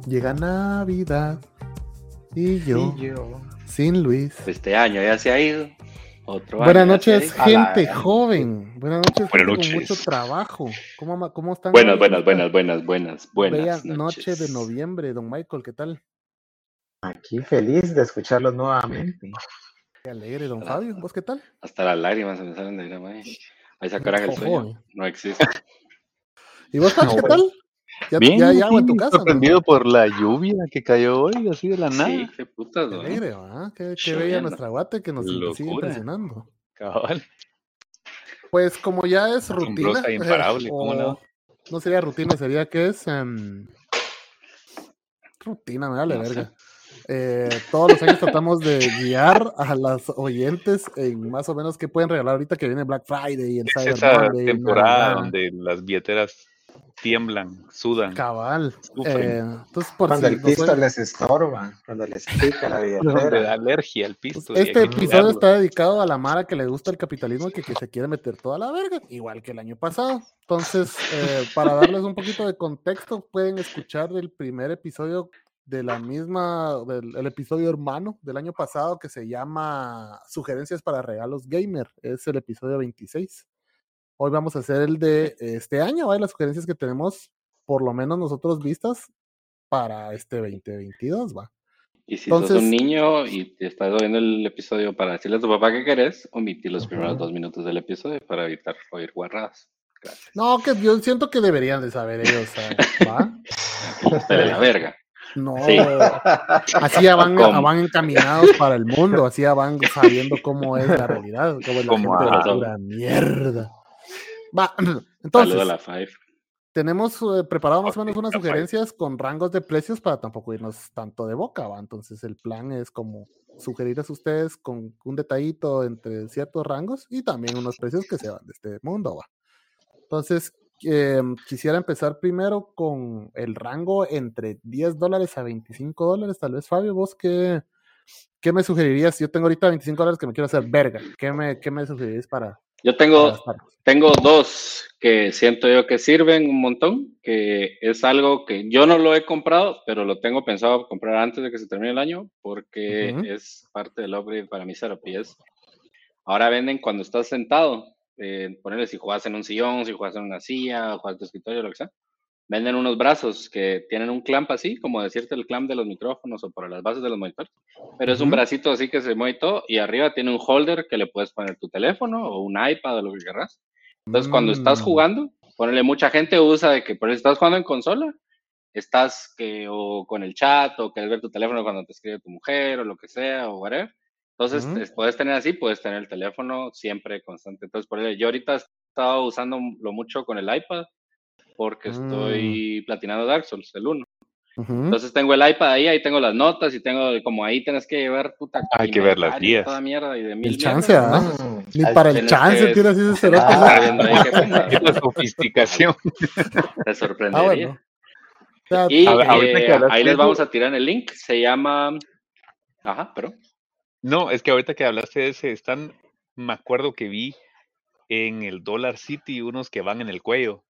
Llega Navidad y yo, sin Luis. Este año ya se ha ido. Buenas noches, gente joven. Buenas noches, gente con mucho trabajo. ¿Cómo están? Buenas Bella noches. Noche de noviembre, don Michael, ¿qué tal? Aquí feliz de escucharlos nuevamente. Qué alegre, don Fabio, ¿vos qué tal? Hasta las lágrimas se me salen de ir ahí. Ahí sacarán el sueño. No existe. ¿Y vos, Pach, qué tal? Bien, ya hay agua en tu casa, sorprendido, ¿no? por la lluvia que cayó hoy, así de la nada. Sí, qué putas, Qué ¿no? alegre, ¿verdad? Qué bella nuestra Guate que nos sigue impresionando. Cabal. Pues como ya es rutina, Asombrosa, imparable, ¿cómo no? No sería rutina, sería que es rutina, me vale verga. Todos los años tratamos de guiar a las oyentes en más o menos qué pueden regalar ahorita que viene Black Friday y el Cyber Monday. Esa temporada donde las billeteras tiemblan, sudan. Cabal. Entonces, cuando el pisto les estorba, cuando les pica la billetera. Donde da alergia al pisto. Este episodio está dedicado a la mara que le gusta el capitalismo y que se quiere meter toda la verga, igual que el año pasado. Entonces, para darles un poquito de contexto, pueden escuchar el primer episodio de la misma, el episodio hermano del año pasado que se llama Sugerencias para Regalos Gamer. Es el episodio 26. Hoy vamos a hacer el de este año, las sugerencias que tenemos, por lo menos nosotros vistas, para este 2022, va. Y si sos un niño y te estás oyendo el episodio para decirle a tu papá que querés, omití los primeros 2 minutos del episodio para evitar oír guarradas. Gracias. No, que yo siento que deberían de saber ellos, ¿va? Pero la verga. No, sí. Así ya van encaminados para el mundo, así ya van sabiendo cómo es la realidad, cómo es la pura mierda. Va, entonces, la Five. Tenemos preparado más o menos unas sugerencias con rangos de precios para tampoco irnos tanto de boca, ¿va? Entonces el plan es como sugerirles a ustedes con un detallito entre ciertos rangos y también unos precios que se van de este mundo, ¿va? Entonces, quisiera empezar primero con el rango entre $10 a $25. Tal vez, Fabio, vos qué me sugerirías? Yo tengo ahorita $25 que me quiero hacer verga. ¿Qué me sugerirías para? Yo tengo dos que siento yo que sirven un montón, que es algo que yo no lo he comprado, pero lo tengo pensado comprar antes de que se termine el año, porque es parte del upgrade para mi setup. Y ahora venden cuando estás sentado, ponerle si juegas en un sillón, si juegas en una silla, juegas en tu escritorio, lo que sea. Venden unos brazos que tienen un clamp así, como decirte el clamp de los micrófonos o para las bases de los monitores. Pero es un bracito así que se mueve todo y arriba tiene un holder que le puedes poner tu teléfono o un iPad o lo que querrás. Entonces, cuando estás jugando, ponele, mucha gente usa de que por eso estás jugando en consola, estás o con el chat o quieres ver tu teléfono cuando te escribe tu mujer o lo que sea o whatever. Entonces, puedes tener así, puedes tener el teléfono siempre constante. Entonces, por ejemplo, yo ahorita he estado usándolo mucho con el iPad porque estoy platinando Dark Souls, el 1. Entonces tengo el iPad ahí tengo las notas y tengo, como ahí tienes que llevar puta. Hay que ver las guías. Toda mierda y de mil el chance, ¿ah? Ni para el chance tienes ese cerote. La sofisticación. Te sorprendería. Bueno. Y ahí les vamos a tirar el link. Se llama... Ajá, pero... No, es que ahorita que hablaste de ese, me acuerdo que vi en el Dollar City unos que van en el cuello.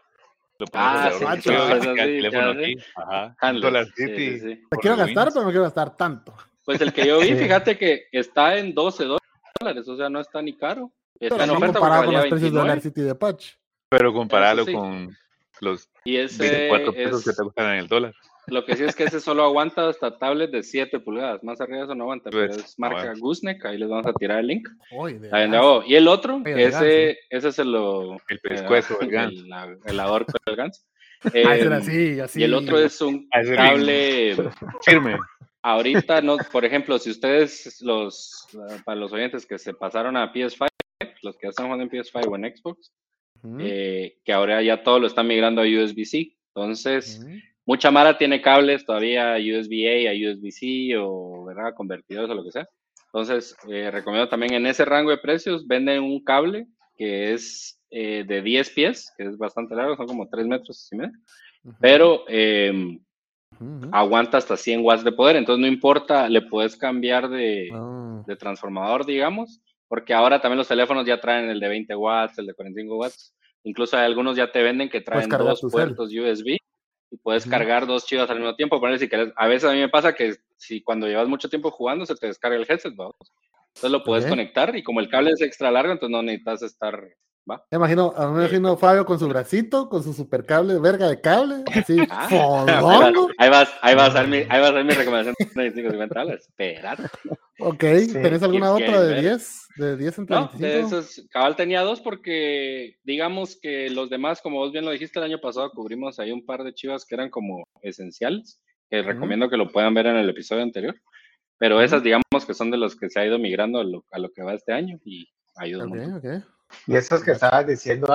Dollar City. Sí. Te quiero gastar, pero no quiero gastar tanto. Pues el que yo vi, fíjate que está en $12, o sea, no está ni caro. Está en oferta comparado con los precios de Dollar City de Patch. Pero compararlo con los 24 pesos que te gustan en el dólar. Lo que sí es que ese solo aguanta hasta tablet de 7 pulgadas. Más arriba eso no aguanta, pero es marca Gooseneck. Ahí les vamos a tirar el link. Y el otro, ese es el pescuezo del Gans. El ahorco del Gans. Así. Y el otro es un cable firme. Ahorita, por ejemplo, si ustedes, para los oyentes que se pasaron a PS5, los que están jugando en PS5 o en Xbox, que ahora ya todo lo están migrando a USB-C. Entonces, mucha mara tiene cables todavía USB-A a USB-C o, ¿verdad?, convertidores o lo que sea. Entonces, recomiendo también en ese rango de precios, venden un cable que es de 10 pies, que es bastante largo, son como 3 metros y medio, pero aguanta hasta 100 watts de poder, entonces no importa, le puedes cambiar de transformador, digamos, porque ahora también los teléfonos ya traen el de 20 watts, el de 45 watts, incluso hay algunos ya te venden que traen 2 puertos USB y puedes cargar 2 chivas al mismo tiempo. Poner si querés. A veces a mí me pasa que si cuando llevas mucho tiempo jugando se te descarga el headset, ¿va? Entonces lo puedes conectar y como el cable es extra largo, entonces no necesitas estar, ¿va? Me imagino Fabio con su bracito, con su super cable, verga de cable, así, fodongo. Ahí vas a ver mi recomendación de 25-50 $. Espérate. Ok, ¿tenés alguna otra de 10? ¿De 10 entre 25? De esos, cabal tenía 2 porque digamos que los demás, como vos bien lo dijiste, el año pasado cubrimos ahí un par de chivas que eran como esenciales, que recomiendo que lo puedan ver en el episodio anterior. Pero esas, digamos que son de los que se ha ido migrando a lo que va este año y ayudan mucho. Y esos que estabas diciendo,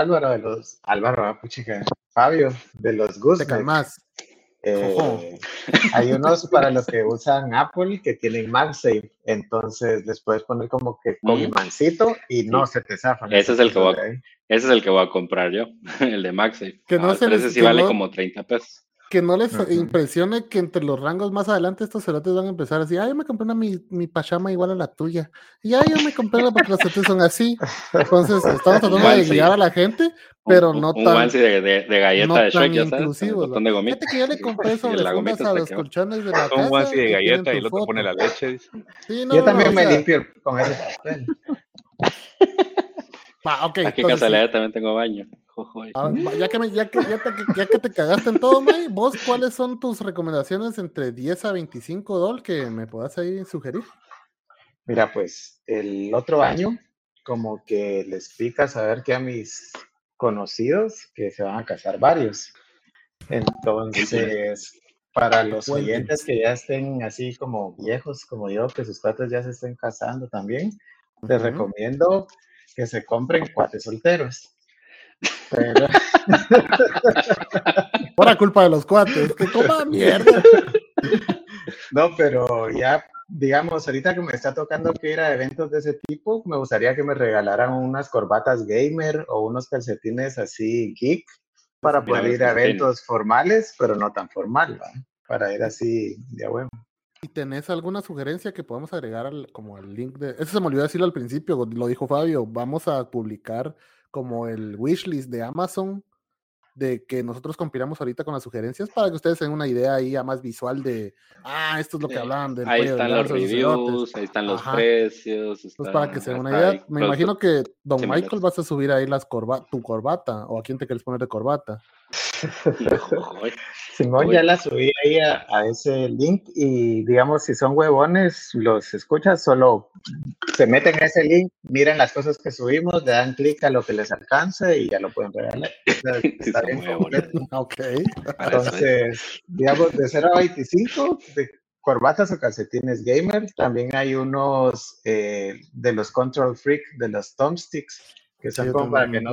Fabio, de los Gooseneck. Hay unos para los que usan Apple que tienen MagSafe, entonces les puedes poner como que con imancito y no se te zafan. Ese es el que voy a comprar yo, el de MagSafe. Que no se ese sí vale como $30. Que no les impresione que entre los rangos más adelante estos cerotes van a empezar así, yo me compré mi pachama igual a la tuya, y yo me compré una porque los cerotes son así. Entonces estamos tratando de guiar a la gente, pero no un tan onesie de galleta no de Shrek, tan ya sabes, inclusivos. un de gomitas. Fíjate que yo le compré sobre fundas a los colchones de la casa. Un onesie de que galleta tienen y el otro foto. pone la leche. Sí, yo también me limpio con ese papel. Okay, aquí casualidad también tengo baño. Ya que te cagaste en todo, May, vos, ¿cuáles son tus recomendaciones entre 10 a 25 $, que me puedas ahí sugerir? Mira, pues el otro año, como que les pica saber que a mis conocidos que se van a casar varios. Entonces, para los oyentes que ya estén así como viejos, como yo, que sus cuates ya se estén casando también, les recomiendo que se compren cuates solteros. Pero... Por culpa de los cuates, que coma mierda. No, pero ya, digamos, ahorita que me está tocando que ir a eventos de ese tipo, me gustaría que me regalaran unas corbatas gamer o unos calcetines así geek para poder ir a eventos formales, pero no tan formal, ¿va? Para ir así de a huevo. ¿Y tenés alguna sugerencia que podamos agregar como el link de... Eso se me olvidó decirlo al principio, lo dijo Fabio, vamos a publicar como el wishlist de Amazon, de que nosotros compilamos ahorita con las sugerencias para que ustedes tengan una idea ahí ya más visual de, esto es lo que hablaban del ahí están los reviews, ahí están los precios. Pues para que se den una idea, me imagino que Don Michael vas a subir ahí tu corbata, o a quién te quieres poner de corbata. Simón, ya la subí ahí a ese link y digamos, si son huevones, los escuchas, solo se meten a ese link, miran las cosas que subimos, le dan clic a lo que les alcance y ya lo pueden regalar. Está bien completo. Okay. Entonces, digamos, de 0 a 25, de corbatas o calcetines gamer, también hay unos de los Control Freak, de los thumbsticks, que son como para que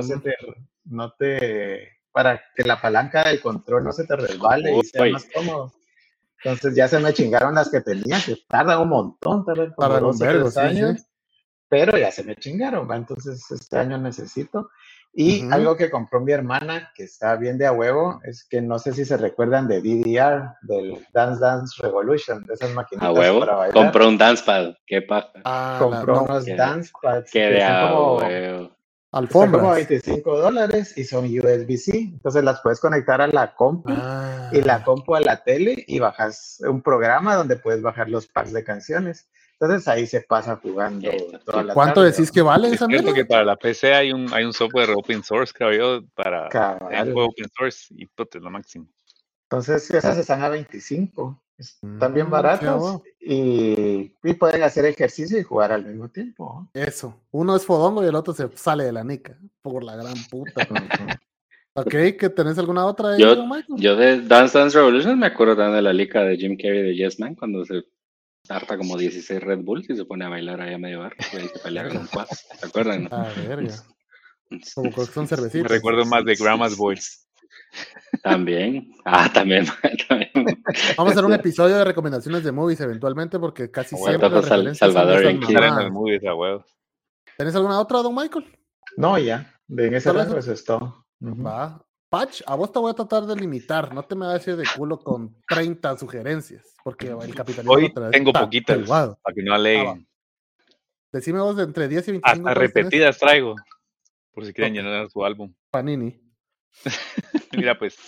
para que la palanca del control no se te resbale y sea más cómodo. Entonces ya se me chingaron las que tenía, que tardan un montón, tardan como 2 o 3 años, pero ya se me chingaron, ¿va? Entonces este año necesito. Y algo que compró mi hermana, que está bien de a huevo, es que no sé si se recuerdan de DDR, del Dance Dance Revolution, de esas maquinitas para bailar. Compró un dance pad, qué paja. Compró unos dance pads que son como... Alfombras. Como $25 y son USB-C. Entonces las puedes conectar a la compu y la compu a la tele y bajas un programa donde puedes bajar los packs de canciones. Entonces ahí se pasa jugando toda la ¿Cuánto tarde, decís que vale esa mierda? Es cierto que para la PC hay un software open source, creo yo, para el juego open source y es lo máximo. Entonces esas están a 25. Están bien baratos y pueden hacer ejercicio y jugar al mismo tiempo. Eso. Uno es fodongo y el otro se sale de la nica. Por la gran puta. Ok, ¿que tenés alguna otra ahí, Michael? Yo de Dance Dance Revolution me acuerdo también de la liga de Jim Carrey de Yes Man, cuando se harta como 16 Red Bulls y se pone a bailar ahí a medio bar y ahí se pelea con un quad. ¿Se acuerdan? Verga. Como que son cervecitas. Me recuerdo más de Grandma's Boys. También. También. Vamos a hacer un episodio de recomendaciones de movies eventualmente porque casi siempre las referencias Salvador son ¿Tenés alguna otra, Don Michael? No, ya. En ese rango eso es todo. Va. Patch, a vos te voy a tratar de limitar. No te me vayas de culo con 30 sugerencias porque el capitalismo hoy tengo poquitas para que no aleguen. Decime vos de entre 10 y 25. Hasta repetidas traigo, por si quieren llenar su álbum. Panini. Mira, pues,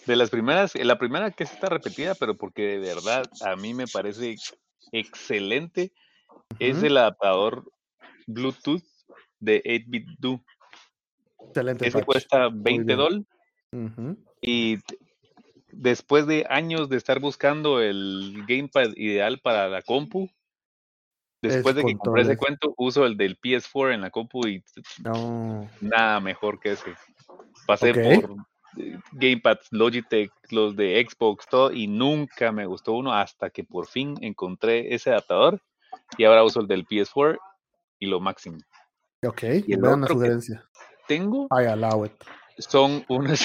De las primeras, la primera que está repetida, pero porque de verdad a mí me parece excelente, es el adaptador Bluetooth de 8BitDo. Excelente. Ese Patch. cuesta Muy bien. $20 y después de años de estar buscando el gamepad ideal para la compu, después de que compré ese cuento, uso el del PS4 en la compu y nada mejor que ese. Pasé por gamepads, Logitech, los de Xbox, todo, y nunca me gustó uno hasta que por fin encontré ese adaptador y ahora uso el del PS4 y lo máximo. Ok, y el vean la otro sugerencia. Tengo I allow it. son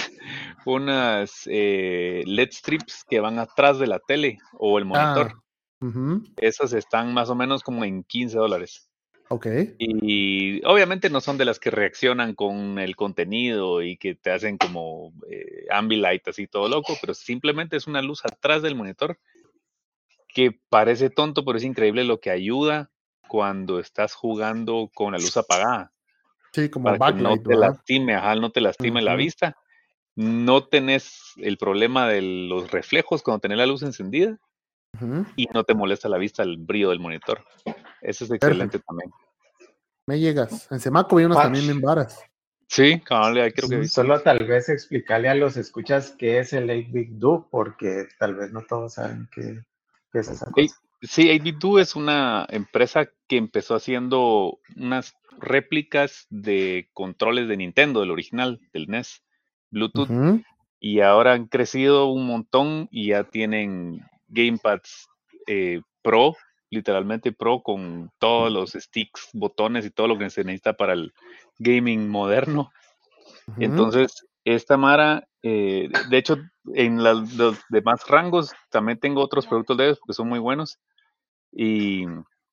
unas LED strips que van atrás de la tele o el monitor. Esas están más o menos como en $15. Ok. Y obviamente no son de las que reaccionan con el contenido y que te hacen como ambilight así todo loco, pero simplemente es una luz atrás del monitor que parece tonto, pero es increíble lo que ayuda cuando estás jugando con la luz apagada. Sí, como para backlight, que no te lastime, no te lastime la vista. No tenés el problema de los reflejos cuando tenés la luz encendida y no te molesta la vista el brillo del monitor. Eso es excelente también. Me llegas. En Semaco vi unos también bien varas. Sí, cabal, creo que solo tal vez explicarle a los escuchas qué es el 8BitDo, porque tal vez no todos saben qué es esa cosa. Sí, 8BitDo es una empresa que empezó haciendo unas réplicas de controles de Nintendo, del original, del NES, Bluetooth, y ahora han crecido un montón y ya tienen gamepads Pro, literalmente Pro, con todos los sticks, botones y todo lo que se necesita para el gaming moderno. Entonces, esta Mara, de hecho, en los demás rangos también tengo otros productos de ellos porque son muy buenos. Y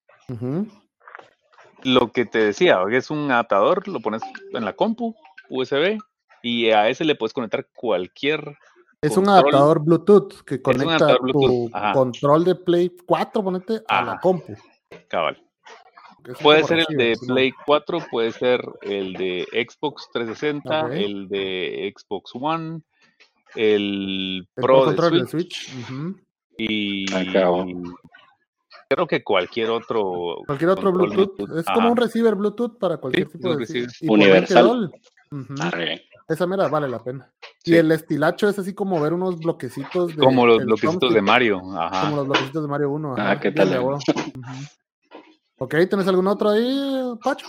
lo que te decía, es un adaptador, lo pones en la compu, USB, y a ese le puedes conectar cualquier Es un adaptador Bluetooth que conecta tu control de Play 4, ponete, a la compu. Cabal. Puede ser el de Play 4, puede ser el de Xbox 360, el de Xbox One, el Pro de Switch. Y creo que cualquier otro Bluetooth. Es como un receiver Bluetooth para cualquier tipo de receiver. Y universal. Esa mera vale la pena. Sí. Y el estilacho es así como ver unos bloquecitos de... Como los bloquecitos de Mario. Como los bloquecitos de Mario 1. ¿Qué tal? Ok, ¿tenés algún otro ahí, Pacho?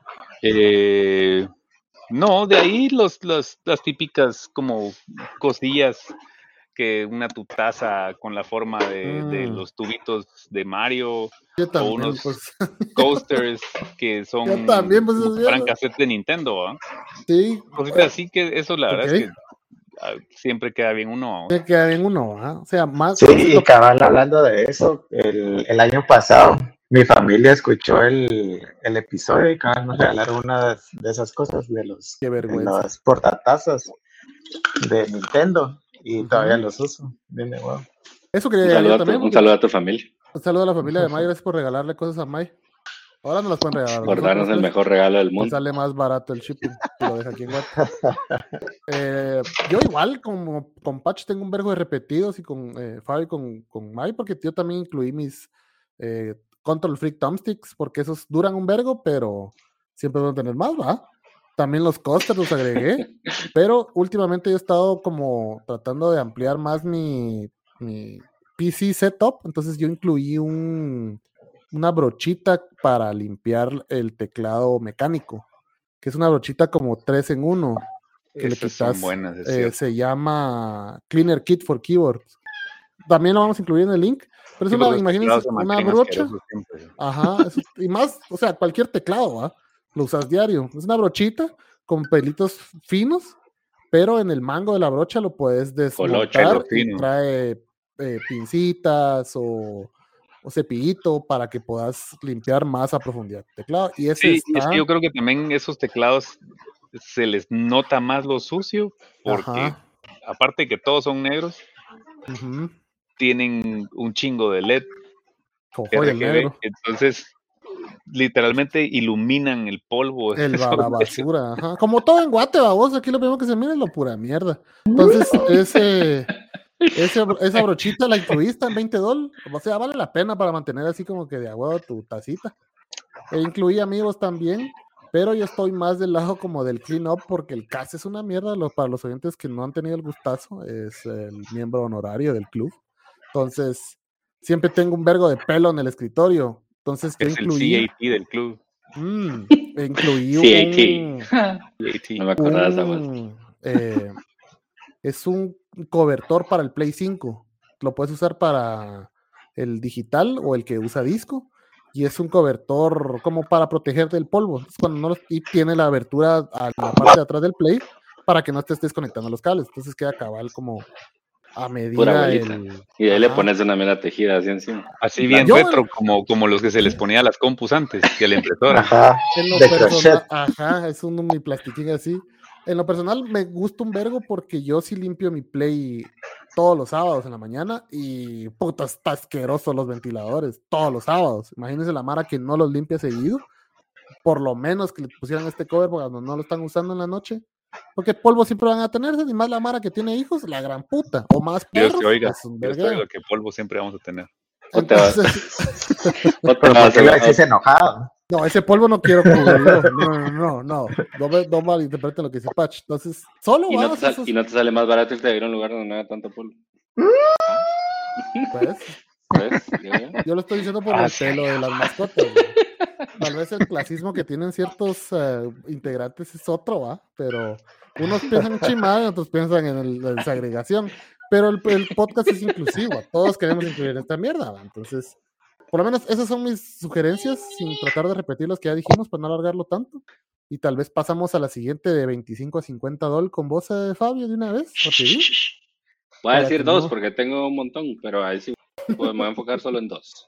No, de ahí las típicas como cosillas, que una tu taza con la forma de los tubitos de Mario, o unos coasters que son para cassette de Nintendo, ¿eh? Sí. Cositas así, que eso la verdad es que siempre queda bien uno. ¿Eh? Queda bien uno, ¿eh? O sea, más... Sí, y cabal, hablando de eso, el año pasado mi familia escuchó el episodio y cabal nos regalaron una de esas cosas de las portatazas de Nintendo y todavía los uso. Bien de huevo. Eso quería decir también. Un saludo a tu familia. Un saludo a la familia de May, gracias por regalarle cosas a May. Ahora no las pueden regalar. Por darnos el mejor regalo del mundo. Sale más barato el shipping si lo deja aquí en WhatsApp. Yo igual, como con Patch, tengo un vergo de repetidos y con Fabi, con May, porque yo también incluí mis Control Freak Thumbsticks, porque esos duran un vergo, pero siempre van a tener más, ¿va? También los coasters los agregué, pero últimamente yo he estado como tratando de ampliar más mi PC setup, entonces yo incluí una brochita para limpiar el teclado mecánico, que es una brochita como 3 en 1, que le quitas, se llama Cleaner Kit for Keyboards. También lo vamos a incluir en el link, pero es una, imagínense, una brocha, y más, o sea, cualquier teclado, ¿eh? Lo usas diario, es una brochita con pelitos finos, pero en el mango de la brocha lo puedes desmontar y trae pincitas o cepillito para que puedas limpiar más a profundidad el teclado. Y ese es que yo creo que también esos teclados se les nota más lo sucio, porque aparte que todos son negros, tienen un chingo de LED, RGB, entonces literalmente iluminan el polvo. La basura, ajá. Como todo en Guate, vos, aquí lo primero que se mira es lo pura mierda. Entonces, esa brochita la incluiste en $20. O sea, vale la pena para mantener así como que de agua tu tacita. Incluí amigos también, pero yo estoy más del lado como del clean up, porque el CAS es una mierda. Para los oyentes que no han tenido el gustazo, es el miembro honorario del club. Entonces, siempre tengo un vergo de pelo en el escritorio. Entonces, yo incluí... el CAT del club. Incluí CAT. No me acordaba esa voz. Es un cobertor para el Play 5. Lo puedes usar para el digital o el que usa disco. Y es un cobertor como para proteger del polvo. Y tiene la abertura a la parte de atrás del Play para que no te estés conectando los cables. Entonces queda cabal como a medida. Y ahí le pones una mera tejida así encima. Así bien retro, como los que se les ponía a las compus antes, que a la impresora. Ajá, es un uniplastiquín así. En lo personal me gusta un vergo porque yo sí limpio mi Play todos los sábados en la mañana y puta, está asqueroso los ventiladores todos los sábados. Imagínense la mara que no los limpia seguido. Por lo menos que le pusieran este cover cuando no lo están usando en la noche. Porque polvo siempre van a tenerse, y más la mara que tiene hijos, la gran puta. O más perros. Dios te oiga, que polvo siempre vamos a tener. Entonces... ¿Por qué lo decís enojado? No, ese polvo no quiero cubrirlo. No malinterpreten lo que dice Patch. Entonces, solo y no te sale más barato irte a ir a un lugar donde no haya tanto polvo. ¿Ves? Yo lo estoy diciendo por el pelo de las mascotas. Tal vez el clasismo que tienen ciertos integrantes es otro, ¿va? Pero unos piensan en chimada y otros piensan en segregación. Pero el podcast es inclusivo. Todos queremos incluir esta mierda, ¿va? Entonces... Por lo menos esas son mis sugerencias, sin tratar de repetir las que ya dijimos para no alargarlo tanto. Y tal vez pasamos a la siguiente de $25 a $50 con vos, Fabio, de una vez. Rapidito. Voy a decir dos porque tengo un montón, pero ahí sí me voy a enfocar solo en dos.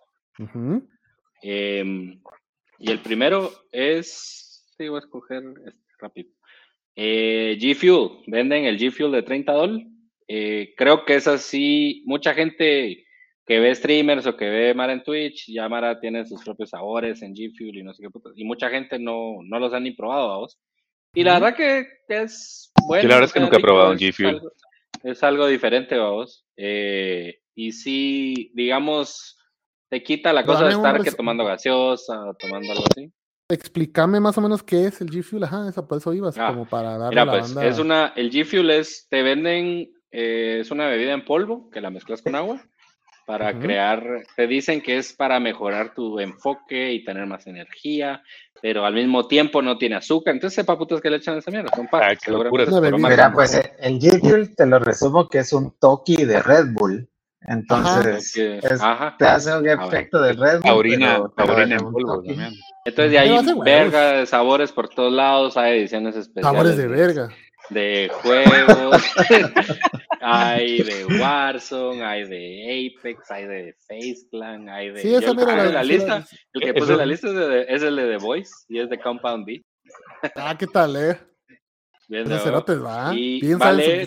Y el primero es... Sí, voy a escoger rápido. G Fuel. Venden el G Fuel de $30. Creo que es así. Mucha gente... que ve streamers o que ve Mara en Twitch, ya Mara tiene sus propios sabores en G Fuel y no sé qué putas. Y mucha gente no los han ni probado, a vos. Y la verdad que es bueno. Sí, la verdad es que nunca he probado un G Fuel. Es algo diferente, a vos. Y sí, digamos, te quita la cosa de estar tomando gaseosa o tomando algo así. Explícame más o menos qué es el G Fuel. Ajá, por eso ibas, como para darle mira, pues, banda. El G Fuel te venden, es una bebida en polvo que la mezclas con agua. Para crear, te dicen que es para mejorar tu enfoque y tener más energía, pero al mismo tiempo no tiene azúcar. Entonces, sepa putas que le echan esa mierda. Son pastas. Mira, pues el G Fuel te lo resumo que es un toki de Red Bull. Entonces, te hace un efecto de Red Bull. Orina en polvo también. Entonces, de ahí, verga de sabores por todos lados, hay ediciones especiales. Sabores de verga. De juegos. Hay de Warzone, hay de Apex, hay de FaZe Clan, hay de... Sí, esa mira la lista. El que puse en la lista es el de The Voice y es de Compound B. ¿Qué tal, Bien, ¿va? Y vale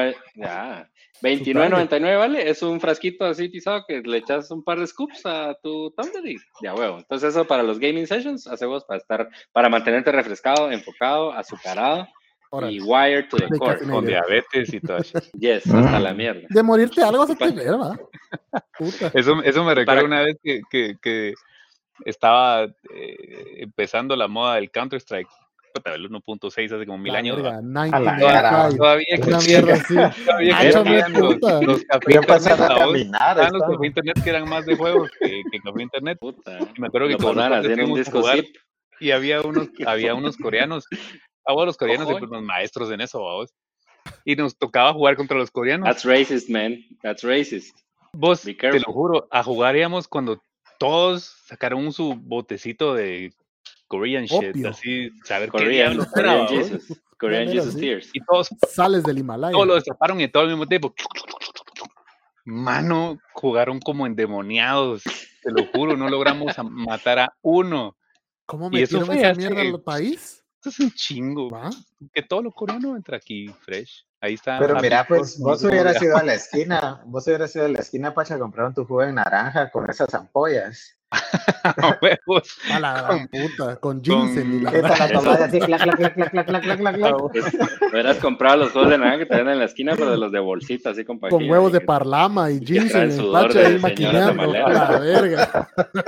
$29.99, ¿vale? Es un frasquito así pisado que le echas un par de scoops a tu Tumbler y ya huevo. Entonces eso para los gaming sessions, hacemos para mantenerte refrescado, enfocado, azucarado. Y wired to the core. Con diabetes y todo eso. Yes, hasta la mierda. De morirte algo se te ve, ¿verdad? Eso me recuerda una vez que estaba empezando la moda del Counter-Strike. El 1.6 hace como 1000 años. Todavía existían los cafés internet que eran más de juegos que café internet. Y me acuerdo que y había unos coreanos. Los coreanos siempre unos maestros en eso, vos. Y nos tocaba jugar contra los coreanos. That's racist, man. That's racist. Vos, te lo juro, a jugar íbamos cuando todos sacaron su botecito de Korean shit, así, saber Korean Jesus Tears. Y todos sales del Himalaya. Todos lo destaparon y todo al mismo tiempo. Mano, jugaron como endemoniados. Te lo juro, no logramos matar a uno. ¿Cómo metieron esa mierda al país? Esto es un chingo. ¿Va? Que todo lo coreano entra aquí fresh. Ahí está. Pero mira, pues Amigos, vos hubieras ido a la esquina, Pacha, a comprar tu jugo de naranja con esas ampollas. huevos. A la gran puta, con ginseng y la Esa la gran- tomás así, clac, clac, clac, clac, clac, clac, clac, clac, clac. Hubieras comprado los juegos de naranja que te venden en la esquina, pero de los de bolsita, así con pajilla. con huevos de que- parlama y traen ginseng y sudor Pacha de ahí señora maquinando. A tamalera. la verga.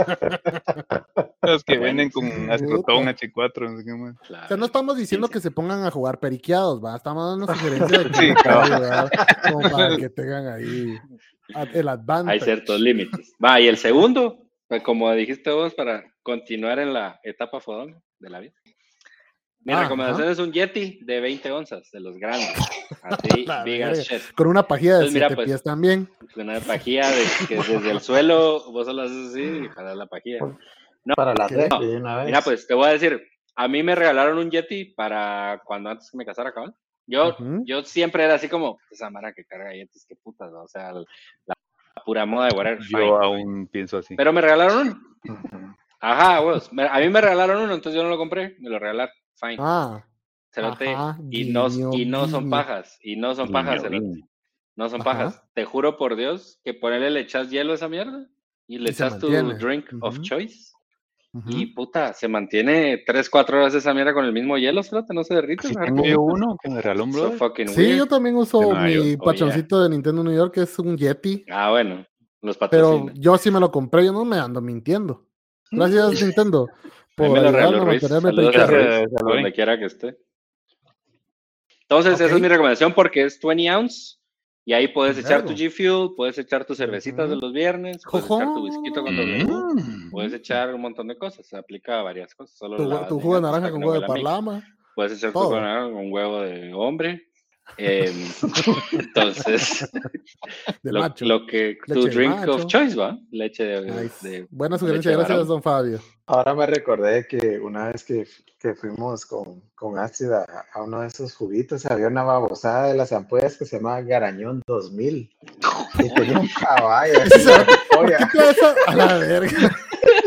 Los que venden con Puta. Ascotón H4. No sé qué más. Claro. O sea, no estamos diciendo que se pongan a jugar periqueados, ¿va? Estamos dando una sugerencia de que Sí, ¿verdad? Como para que tengan ahí el advantage. Hay ciertos límites. Va, y el segundo, pues, como dijiste vos, para continuar en la etapa fodón de la vida. Mi Ajá. recomendación es un Yeti de 20 onzas, de los grandes. Así, La big as verga. shit. Con una pajilla de Entonces, mira, 7 pues, pies también. Una pajilla de que desde el suelo vos solo haces así y jalas la pajilla. Para la ¿Qué? refri de una vez. Mira, pues te voy a decir, a mí me regalaron un Yeti para cuando antes que me casara, cabal. Yo siempre era así como, esa mara que carga Yetis, qué putas, ¿no? O sea, la pura moda de whatever. fine. Yo aún pienso así. Pero me regalaron uno. Ujú. Ajá, huevos. A mí me regalaron uno, entonces yo no lo compré, me lo regalaron. Fine. Ah, Cerote, ajá, y no guiño, son guiño. pajas. Y no son pajas, cerote. No son Ajá. pajas. Te juro por Dios que ponerle le echas hielo a esa mierda y le Y se echas tu mantiene. drink of Ujú. choice. Ujú. Y puta, se mantiene 3-4 horas esa mierda con el mismo hielo, cerote, no se derrite. Así ¿sabes? tengo yo uno que me regaló un So brother. fucking Sí, weird. yo también uso De Nueva mi York. pachoncito de Nintendo New York, que es un Yeti. Ah, bueno, los Pero patrocina. yo sí me lo compré, yo no me ando mintiendo. Gracias, Nintendo, A mí por me lo ayudarme regaló a Ruiz. mantenerme Saludos a periqueado. Ruiz, Gracias, donde Luis. quiera que esté. Entonces, Ok. esa es mi recomendación porque es 20 ounce y ahí puedes echar tu Vergo. G Fuel, puedes echar tus cervecitas de Ujú. los viernes, puedes echar tu whisky con W, Mm. puedes echar un montón de cosas, se aplica a varias cosas. Solo Tu, lavas tu bien jugo de antes naranja para que con no huevo de huela a mix. parlama. Puedes echar tu Todo. jugo de naranja con huevo de hombre. Entonces, De lo macho. que tu Leche de drink macho. of choice, ¿va? Leche de, Nice. Buena sugerencia, leche de gracias, varón. don Fabio. Ahora me recordé que una vez que fuimos con Astrid a uno de esos juguitos, había una babosada de las ampollas que se llamaba Garañón 2000. Y tenía un caballo así en la ampolla. ¿Qué traes a la verga?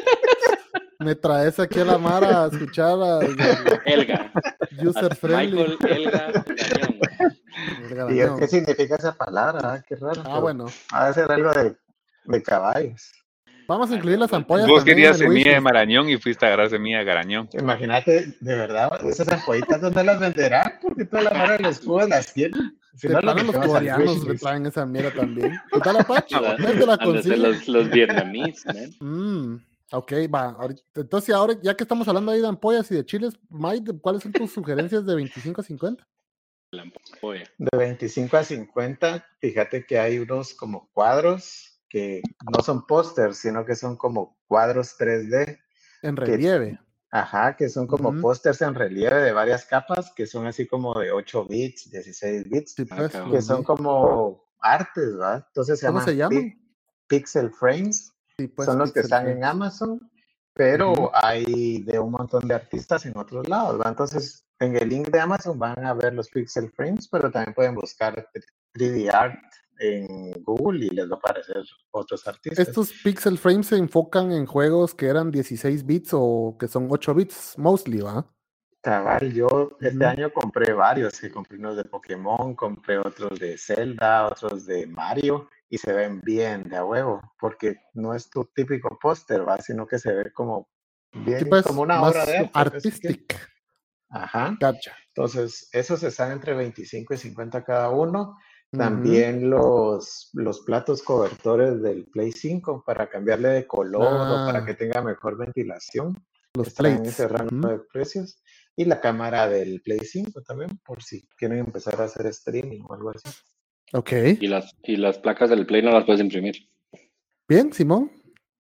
Me traes aquí a la Mara a escuchar a Elga. User Friendly. Michael Elga Gañón. El ¿Y garañón. qué significa esa palabra? Ah, qué raro. Ah, pero bueno. ha de ser algo de caballos. Vamos a incluir las ampollas Vos también querías en el semilla de wishlist. Marañón y fuiste a agarrar semilla de Garañón. Imagínate, de verdad, esas ampollitas, ¿dónde las venderán? Porque toda la mara de los jugos las tienen. Si De no, lo plano los metemos al coreanos me wishlist. traen esa mierda también. ¿Qué tal, Apache? ¿Dónde la Han de ser consigues? los vietnamíes, man. Ok, va. Entonces, ahora, ya que estamos hablando ahí de ampollas y de chiles, Mike, ¿cuáles son tus sugerencias de 25 a 50? La ampolla. De 25 a 50, fíjate que hay unos como cuadros que no son pósters, sino que son como cuadros 3D. En relieve. Ajá, que son como Ujú. pósters en relieve de varias capas, que son así como de 8 bits, 16 bits, Sí, pues, cabrón. que los son vi. como artes, ¿verdad? Entonces ¿Cómo se llaman? Pixel frames, Sí, pues, son los que Pixel están en Frames. Amazon, pero Ujú. hay de un montón de artistas en otros lados, ¿verdad? Entonces, en el link de Amazon van a ver los Pixel Frames, pero también pueden buscar 3D Art en Google y les va a aparecer otros artistas. Estos Pixel Frames se enfocan en juegos que eran 16 bits o que son 8 bits, mostly, ¿va? Cabal, yo este Ujú. año compré varios, que compré unos de Pokémon, compré otros de Zelda, otros de Mario, y se ven bien de a huevo, porque no es tu típico póster, ¿va? Sino que se ve como bien, Sí, pues, como una más obra de arte. pues, si quieres. artistic. Ajá. Gacha. Entonces, esos están entre 25 y 50 cada uno. Ujú. También los platos cobertores del Play 5 para cambiarle de color o para que tenga mejor ventilación. Los Están en plates. ese rango Ujú. de precios. Y la cámara del Play 5 también, por si quieren empezar a hacer streaming o algo así. Ok. Y las placas del Play no las puedes imprimir. Bien, Simón.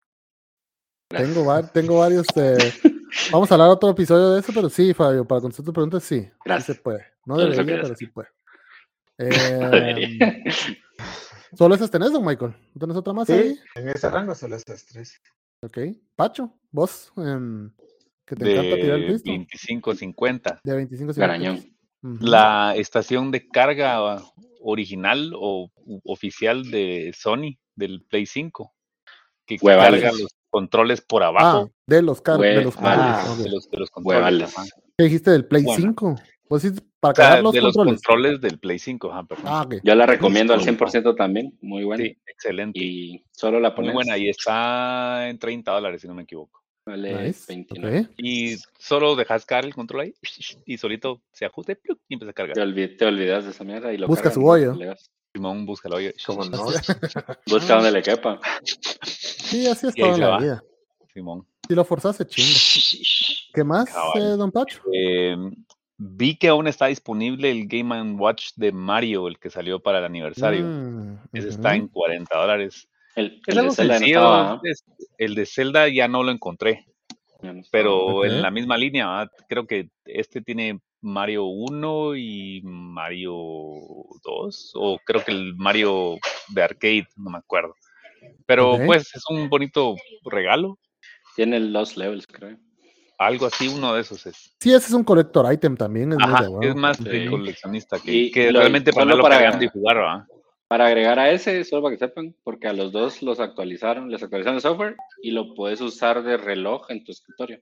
Gracias. Tengo varios. Vamos a hablar otro episodio de eso, pero sí, Fabio, para contestar tu pregunta, sí. Sí Gracias. se puede. No Solo eso debería, quería pero saber. sí puede. No debería. ¿Solo esas tenés, don Michael? ¿No tenés otra más Sí, ahí? en ese rango solo esas tres. Ok. Pacho, vos, que te encanta tirar el De pisto. 25 a 50. De 25 Garañón. La estación de carga original o oficial de Sony del Play 5 que Huevales. carga los controles por abajo de los cables. Ah, Ok. de los controles. Huevales. Ajá. ¿Qué dijiste del Play 5? Pues sí, para cargar los controles del Play 5. Okay. Yo la recomiendo al 100% también. Muy buena. Sí, excelente. Y solo la pones. Muy buena. Y está en $30, si no me equivoco. Vale, nice. 29. Okay. Y solo dejas cargar el control ahí y solito se ajuste y empieza a cargar. Te olvidas de esa mierda y lo busca cargas, su hoyo. Simón, busca el hoyo. Como no. Busca donde le quepa. Sí, así es toda la vida. Simón. Si lo forzas, se chinga. ¿Qué más, don Pacho? Vi que aún está disponible el Game & Watch de Mario, el que salió para el aniversario. Ese está en $40. El de Zelda sencillo. El de Zelda ya no lo encontré. Pero en la misma línea, ¿verdad? Creo que este tiene Mario 1 y Mario 2, o creo que el Mario de arcade, no me acuerdo. Pero pues es un bonito regalo. Tiene los levels, creo. Algo así, uno de esos es. Sí, ese es un collector item también. Es más de coleccionista que realmente para cargando y jugar, ¿verdad? Para agregar a ese, solo para que sepan, porque a los dos les actualizaron el software y lo puedes usar de reloj en tu escritorio.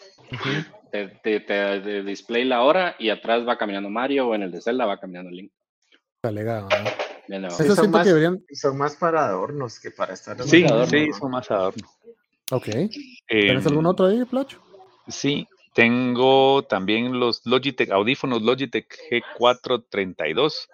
Te display la hora y atrás va caminando Mario, o en el de Zelda va caminando Link. Está legal, ¿no? Sí, son más para adornos que para estar en Sí, son más adornos. Ok. ¿Tienes algún otro ahí, Placho? Sí, tengo también los audífonos Logitech G432,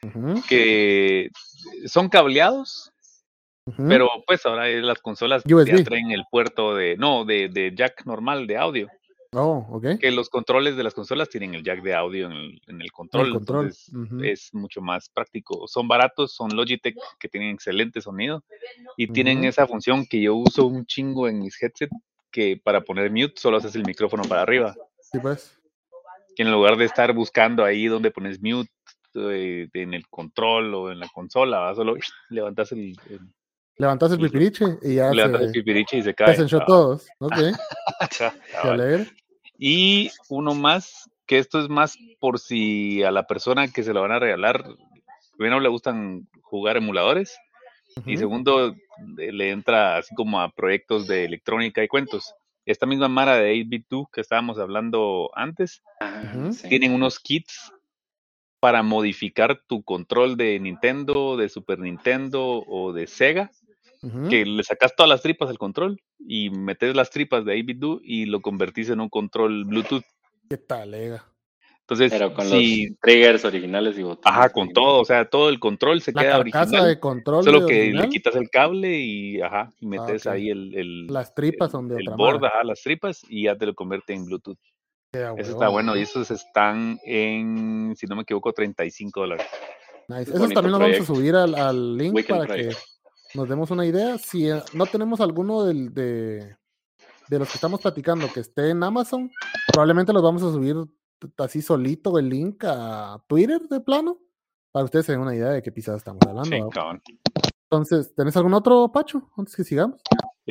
que son cableados, pero pues ahora las consolas ya traen el puerto de jack normal de audio. Oh, ok. Que los controles de las consolas tienen el jack de audio en el control. Entonces es mucho más práctico. Son baratos, son Logitech que tienen excelente sonido y tienen esa función que yo uso un chingo en mis headsets, que para poner mute solo haces el micrófono para arriba. Sí, pues. Que en lugar de estar buscando ahí donde pones mute en el control o en la consola, solo levantas el pipiriche y ya levantas el pipiriche y se cae. Se enchó todos. Ok. Qué alegre. Y uno más, que esto es más por si a la persona que se lo van a regalar, primero le gustan jugar emuladores, y segundo, le entra así como a proyectos de electrónica y cuentos. Esta misma mara de 8BitDo que estábamos hablando antes, tienen unos kits para modificar tu control de Nintendo, de Super Nintendo o de Sega, que le sacas todas las tripas al control y metes las tripas de 8BitDo y lo convertís en un control Bluetooth. ¿Qué tal, Lega? Entonces, pero con los triggers originales y botones. Ajá, con todo, o sea, todo el control se queda original. De control solo que original. Le quitas el cable y metes ahí las tripas son de el otra board, las tripas, y ya te lo convierte en Bluetooth. Eso está bueno, y esos están en, si no me equivoco, $35. Nice. Esos también los vamos a subir al link para que nos demos una idea. Si no tenemos alguno de los que estamos platicando que esté en Amazon, probablemente los vamos a subir así solito el link a Twitter de plano, para que ustedes se den una idea de qué pisadas estamos hablando. Sí, entonces, ¿tenés algún otro, Pacho, antes que sigamos?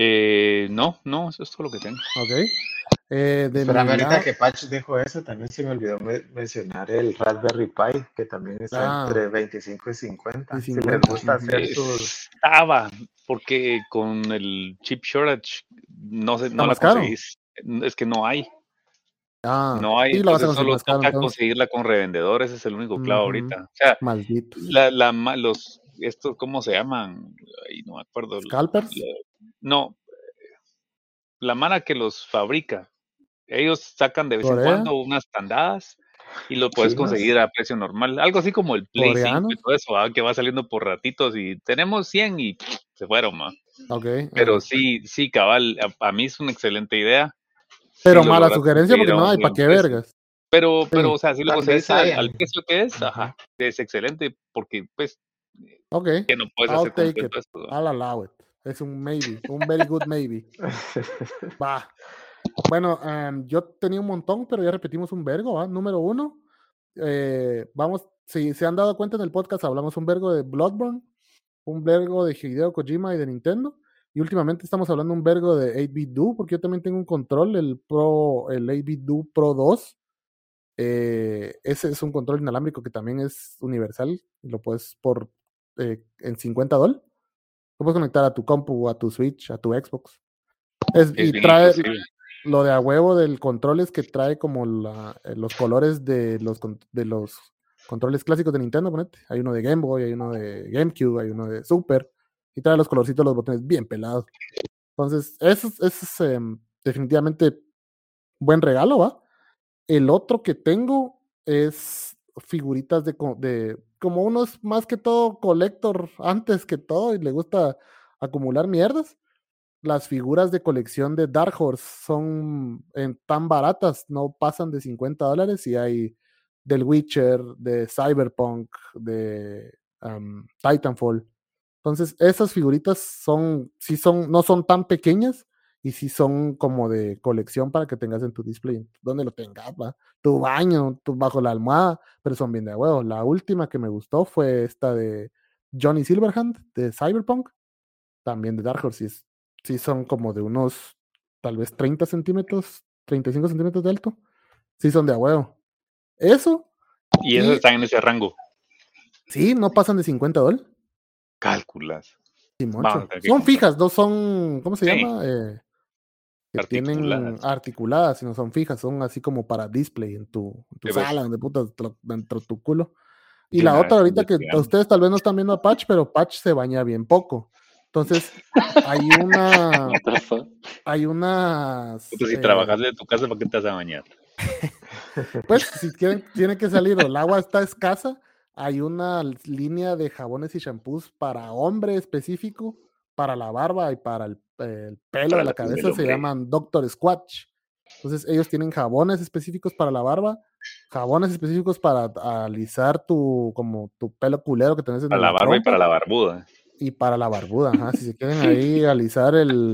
No, eso es todo lo que tengo. Ok. Espérame, ahorita que Patch dijo eso, también se me olvidó mencionar el Raspberry Pi, que también está entre 25 y 50. Si les gusta hacer sus... Porque con el chip shortage no la conseguís. Es que no hay. No hay, entonces solo toca conseguirla con revendedores, ese es el único clavo ahorita. O sea, malditos. Estos, ¿cómo se llaman? Ay, no me acuerdo. ¿Scalpers? No, la mara que los fabrica. Ellos sacan de vez en cuando unas tandadas y lo puedes conseguir a precio normal. Algo así como el Play 5 y todo eso, que va saliendo por ratitos y tenemos 100 y se fueron, man. Okay, pero sí, cabal, a mí es una excelente idea. Pero mala sugerencia porque no hay, ¿para qué vergas? Pero, o sea, si lo conseguís al precio que es excelente porque, pues, que no puedes hacer completo esto. I'll allow it. Es un maybe, un very good maybe. Va. Bueno, yo tenía un montón, pero ya repetimos un vergo, ¿va? Número 1, si se han dado cuenta en el podcast, hablamos un vergo de Bloodborne, un vergo de Hideo Kojima y de Nintendo, y últimamente estamos hablando un vergo de 8BitDo, porque yo también tengo un control, el 8BitDo Pro 2, ese es un control inalámbrico que también es universal, y lo puedes en $50, lo puedes conectar a tu compu, a tu Switch, a tu Xbox. Y Lo de a huevo del control es que trae como los colores de los controles clásicos de Nintendo, ponete. Hay uno de Game Boy, hay uno de GameCube, hay uno de Super, y trae los colorcitos de los botones bien pelados. Entonces, eso es definitivamente buen regalo, ¿va? El otro que tengo es figuritas de como uno es más que todo collector antes que todo y le gusta acumular mierdas. Las figuras de colección de Dark Horse son tan baratas, no pasan de $50 y hay del Witcher, de Cyberpunk, de Titanfall. Entonces, esas figuritas no son tan pequeñas y sí son como de colección para que tengas en tu display, donde lo tengas, ¿va? Tu baño, bajo la almohada, pero son bien de huevo. La última que me gustó fue esta de Johnny Silverhand, de Cyberpunk, también de Dark Horse, sí son como de unos, tal vez 30 centímetros, 35 centímetros de alto. Sí son de a huevo. Eso. Y esos están en ese rango. Sí, no pasan de $50. Cálculas. Son fijas, no son, ¿cómo se llama? Que articuladas. Tienen articuladas, sino son fijas, son así como para display en tu sala, donde puta, dentro de tu culo. Y la otra, ahorita que ustedes tal vez no están viendo a Patch, pero Patch se baña bien poco. Entonces, hay unas... si trabajas de tu casa, ¿para qué te vas a bañar? Pues, si quieren, tiene que salir, el agua está escasa, hay una línea de jabones y shampoos para hombre específico, para la barba y para el pelo de la cabeza, se llaman Dr. Squatch. Entonces, ellos tienen jabones específicos para la barba, jabones específicos para alisar tu pelo culero que tenés en la barba y para la barbuda. Y para la barbuda, ajá. Si se quieren ahí alisar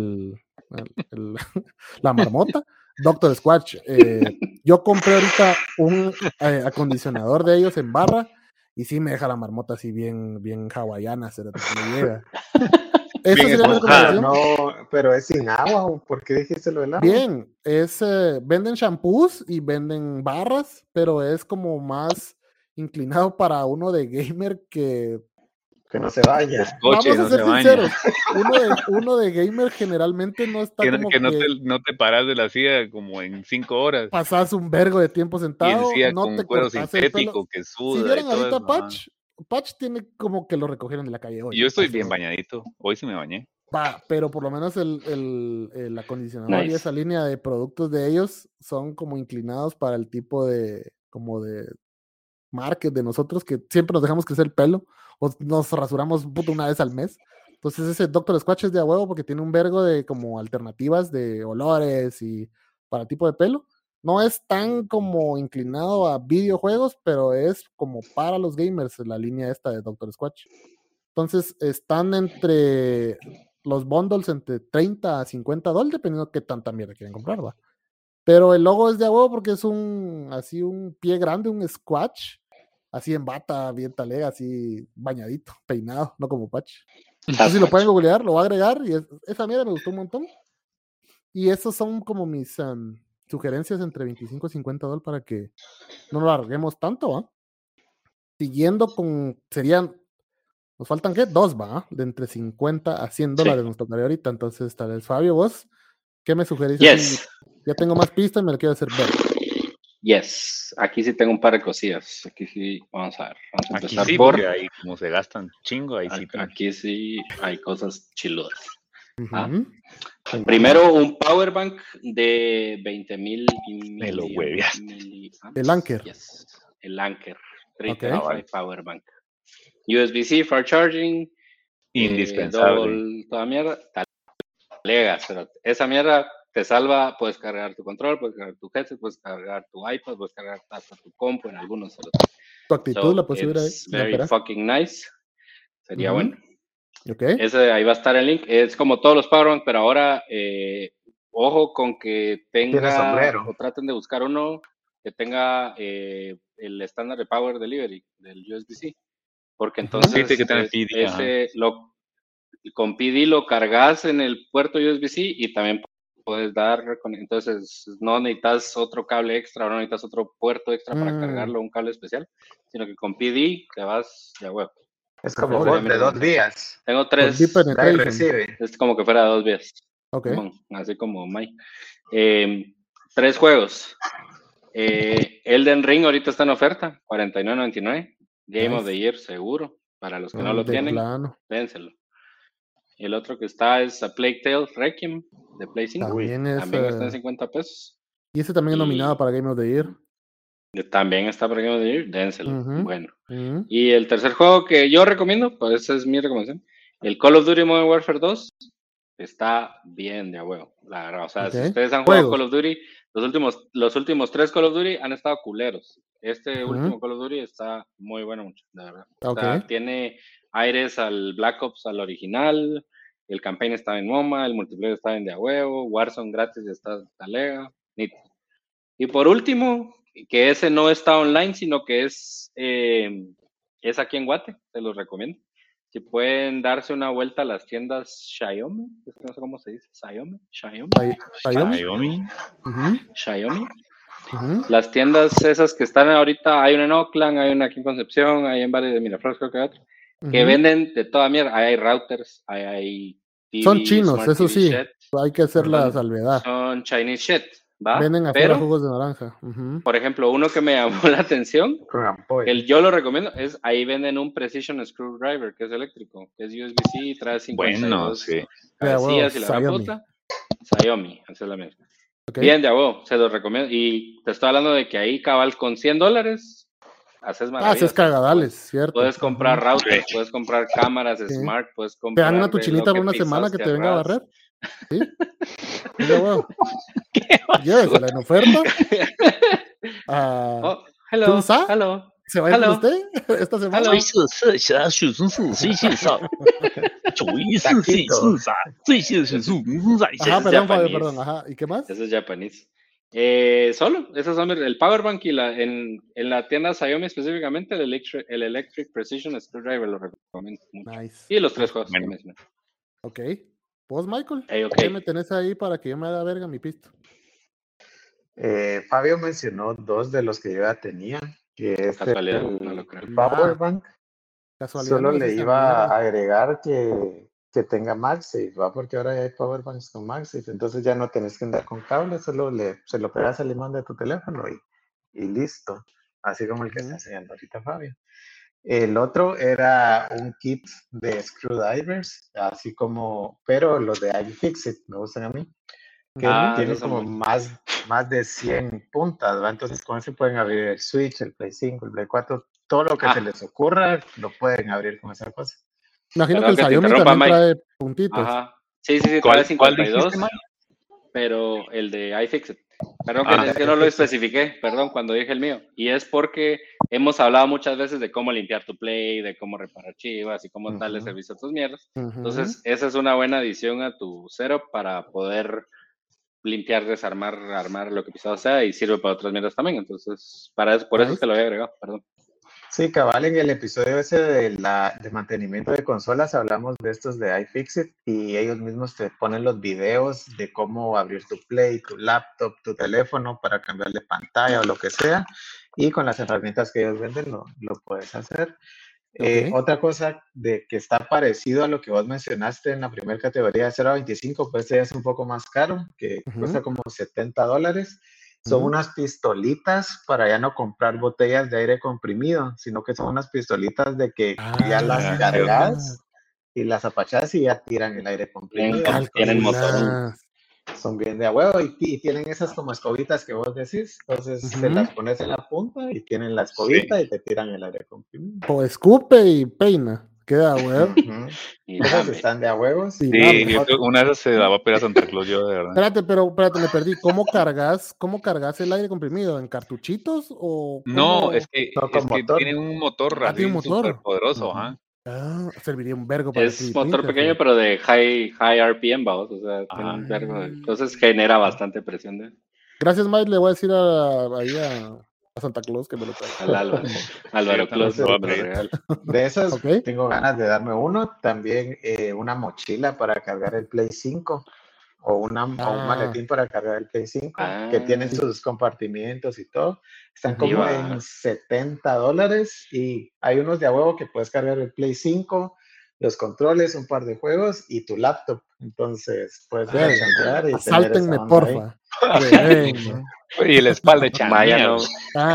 la marmota, Dr. Squatch. Yo compré ahorita un acondicionador de ellos en barra y sí me deja la marmota así bien hawaiana, se me llega. Eso sería mi recomendación. No, pero es sin agua, ¿por qué dijiste lo del agua? Bien, venden shampoos y venden barras, pero es como más inclinado para uno de gamer que no se vaya. Vamos a ser sinceros. Uno de gamer generalmente no está como que no te paras de la silla como en 5 horas. Pasas un vergo de tiempo sentado. Y no con te cuero sintético que suda. Si vieron ahorita Patch tiene como que lo recogieron de la calle hoy. Yo estoy bien bañadito. Hoy sí me bañé. Pero por lo menos el acondicionador y esa línea de productos de ellos son como inclinados para el tipo de market de nosotros que siempre nos dejamos crecer el pelo o nos rasuramos una vez al mes. Entonces ese Dr. Squatch es de a huevo porque tiene un vergo de como alternativas de olores y para tipo de pelo. No es tan como inclinado a videojuegos, pero es como para los gamers la línea esta de Dr. Squatch. Entonces están entre los bundles entre $30 a $50, dependiendo de qué tanta mierda quieren comprar, ¿va? Pero el logo es de a huevo porque es un pie grande, un Squatch, así en bata, bien talega, así bañadito, peinado, no como Patch. Entonces, si lo pueden googlear, lo voy a agregar y esa mierda me gustó un montón. Y esos son como mis sugerencias entre $25 y $50 para que no lo larguemos tanto, ¿va? Siguiendo nos faltan ¿qué? 2, ¿va? De entre $50 a $100 nos tocaría ahorita. Entonces, tal vez, Fabio, vos, ¿qué me sugerís? Yes. Ya tengo más pistas y me lo quiero hacer ver. Yes, aquí sí tengo un par de cosillas. Aquí sí, vamos a ver. Vamos a empezar aquí sí, porque ahí como se gastan chingo, ahí sí. Aquí sí hay cosas chiludas. Primero, un power bank de 20,000 El Anker. Yes, el Anker. 335 power bank. USB-C for charging. Indispensable. Toda mierda. Talegas, pero esa mierda te salva. Puedes cargar tu control, puedes cargar tu headset, puedes cargar tu iPad, puedes cargar hasta tu compu en algunos. Tu actitud la puedes subir ahí. It's very fucking nice. Sería bueno. Okay. Ahí va a estar el link. Es como todos los powerbank, pero ahora ojo con que tenga o traten de buscar uno que tenga el estándar de Power Delivery del USB-C. Porque entonces que tener PD, con PD lo cargas en el puerto USB-C y también puedes entonces no necesitas otro cable extra, no necesitas otro puerto extra para cargarlo, un cable especial, sino que con PD te vas de huevo. Es como de 2 días. Tengo 3. Recibe. Es como que fuera de 2 días. Ok. Así como Mike. 3 juegos. Elden Ring ahorita está en oferta, $49.99. Game of the Year seguro. Para los que no lo tienen, dénselo. El otro que está es A Plague Tale Requiem de Play 5. También está en $50. Y ese también es nominado para Game of the Year. También está para Game of the Year, dénselo. Bueno. Y el tercer juego que yo recomiendo, pues esa es mi recomendación, el Call of Duty Modern Warfare 2 está bien de a huevo, la verdad. O sea, si ustedes han jugado Call of Duty, los últimos 3 Call of Duty han estado culeros. Este último Call of Duty está muy bueno, mucho, la verdad. O sea, tiene aires al Black Ops, al original. El campaign está en MoMA, el multiplayer está en de a huevo, Warzone gratis está talega. Y por último, que ese no está online, sino que es aquí en Guate, se los recomiendo. Si pueden darse una vuelta a las tiendas Xiaomi, no sé cómo se dice, Xiaomi. Las tiendas esas que están ahorita, hay una en Oakland, hay una aquí en Concepción, hay en Valle de Miraflores, creo que hay otro, que venden de toda mierda. Hay routers, hay TV, son chinos, eso sí, hay que hacer la salvedad. Son Chinese shit, ¿va? Venden afuera jugos de naranja. Por ejemplo, uno que me llamó la atención, yo lo recomiendo, es ahí venden un Precision Screwdriver, que es eléctrico, que es USB-C, trae 52 cabecillas y la gran puta. Xiaomi, esa es la misma. Bien, de huevo, se los recomiendo. Y te estoy hablando de que ahí cabal con $100 haces maravillas. Haces cagadales, cierto. Puedes comprar routers, puedes comprar cámaras smart, puedes comprar. ¿Te dan una tu chinita por una semana que te venga a barrer? ¿Sí? De huevo. Llévesela en oferta. Hello. ¿Se va a ir con usted esta semana? Perdón. Ajá. ¿Y qué más? Eso es japonés. Solo, esos son el Powerbank y en la tienda Xiaomi específicamente el Electric Precision Screwdriver lo recomiendo mucho. Nice. Y los 3 juegos. Ok. ¿Vos, Michael? Okay. ¿Qué me tenés ahí para que yo me haga verga mi pisto? Fabio mencionó 2 de los que yo ya tenía, que es el Powerbank. Solo le iba a agregar que tenga MagSafe, ¿va? Porque ahora ya hay Powerbanks con MagSafe, entonces ya no tenés que andar con cable, solo se lo pegas al imán de tu teléfono y listo, así como el que está enseñando ahorita Fabio. El otro era un kit de screwdrivers, así como, pero los de iFixit me gustan a mí, que tienen como más de 100 puntas, ¿va? Entonces con eso pueden abrir el Switch, el Play 5, el Play 4, todo lo que se les ocurra, lo pueden abrir con esa cosa. Imagino que el Xiaomi también trae puntitos. Ajá. Sí, trae 52, pero el de iFixit. Perdón que no lo especifiqué, cuando dije el mío. Y es porque hemos hablado muchas veces de cómo limpiar tu Play, de cómo reparar chivas y cómo darle servicio a tus mierdas. Entonces, esa es una buena adición a tu setup para poder limpiar, desarmar, armar lo que pisado sea y sirve para otras mierdas también. Entonces, por eso te lo había agregado, perdón. Sí, cabal, en el episodio ese de mantenimiento de consolas hablamos de estos de iFixit y ellos mismos te ponen los videos de cómo abrir tu Play, tu laptop, tu teléfono para cambiarle pantalla o lo que sea, y con las herramientas que ellos venden lo puedes hacer. Otra cosa de que está parecido a lo que vos mencionaste en la primera categoría de 0 a 25, pues ya es un poco más caro, que cuesta como $70. Son unas pistolitas para ya no comprar botellas de aire comprimido, sino que son unas pistolitas de que ya las cargas y las apachas y ya tiran el aire comprimido. Tienen motor. Son bien de a huevo y tienen esas como escobitas que vos decís. Entonces se las pones en la punta y tienen la escobita y te tiran el aire comprimido. O escupe y peina. Queda a huevo. Esas están de a huevos. Sí, una de esas se la va a pedir a Santa Claus, yo de verdad. Espérate, me perdí. ¿Cómo cargas el aire comprimido? ¿En cartuchitos o...? No, es que tiene un motor así súper poderoso, serviría un vergo para es motor pequeño, pero de high RPM, vamos. O sea, tiene un vergo entonces genera bastante presión. Gracias, Mike. Le voy a decir a Santa Claus que me lo traiga. Álvaro Claus. De esos tengo ganas de darme uno. También una mochila para cargar el Play 5 o un maletín para cargar el Play 5 que tienen sus compartimientos y todo. Están como en $70 y hay unos de a huevo que puedes cargar el Play 5, los controles, un par de juegos y tu laptop. Entonces, puedes chancear y sáltenme, porfa. Y el espalda de Maya no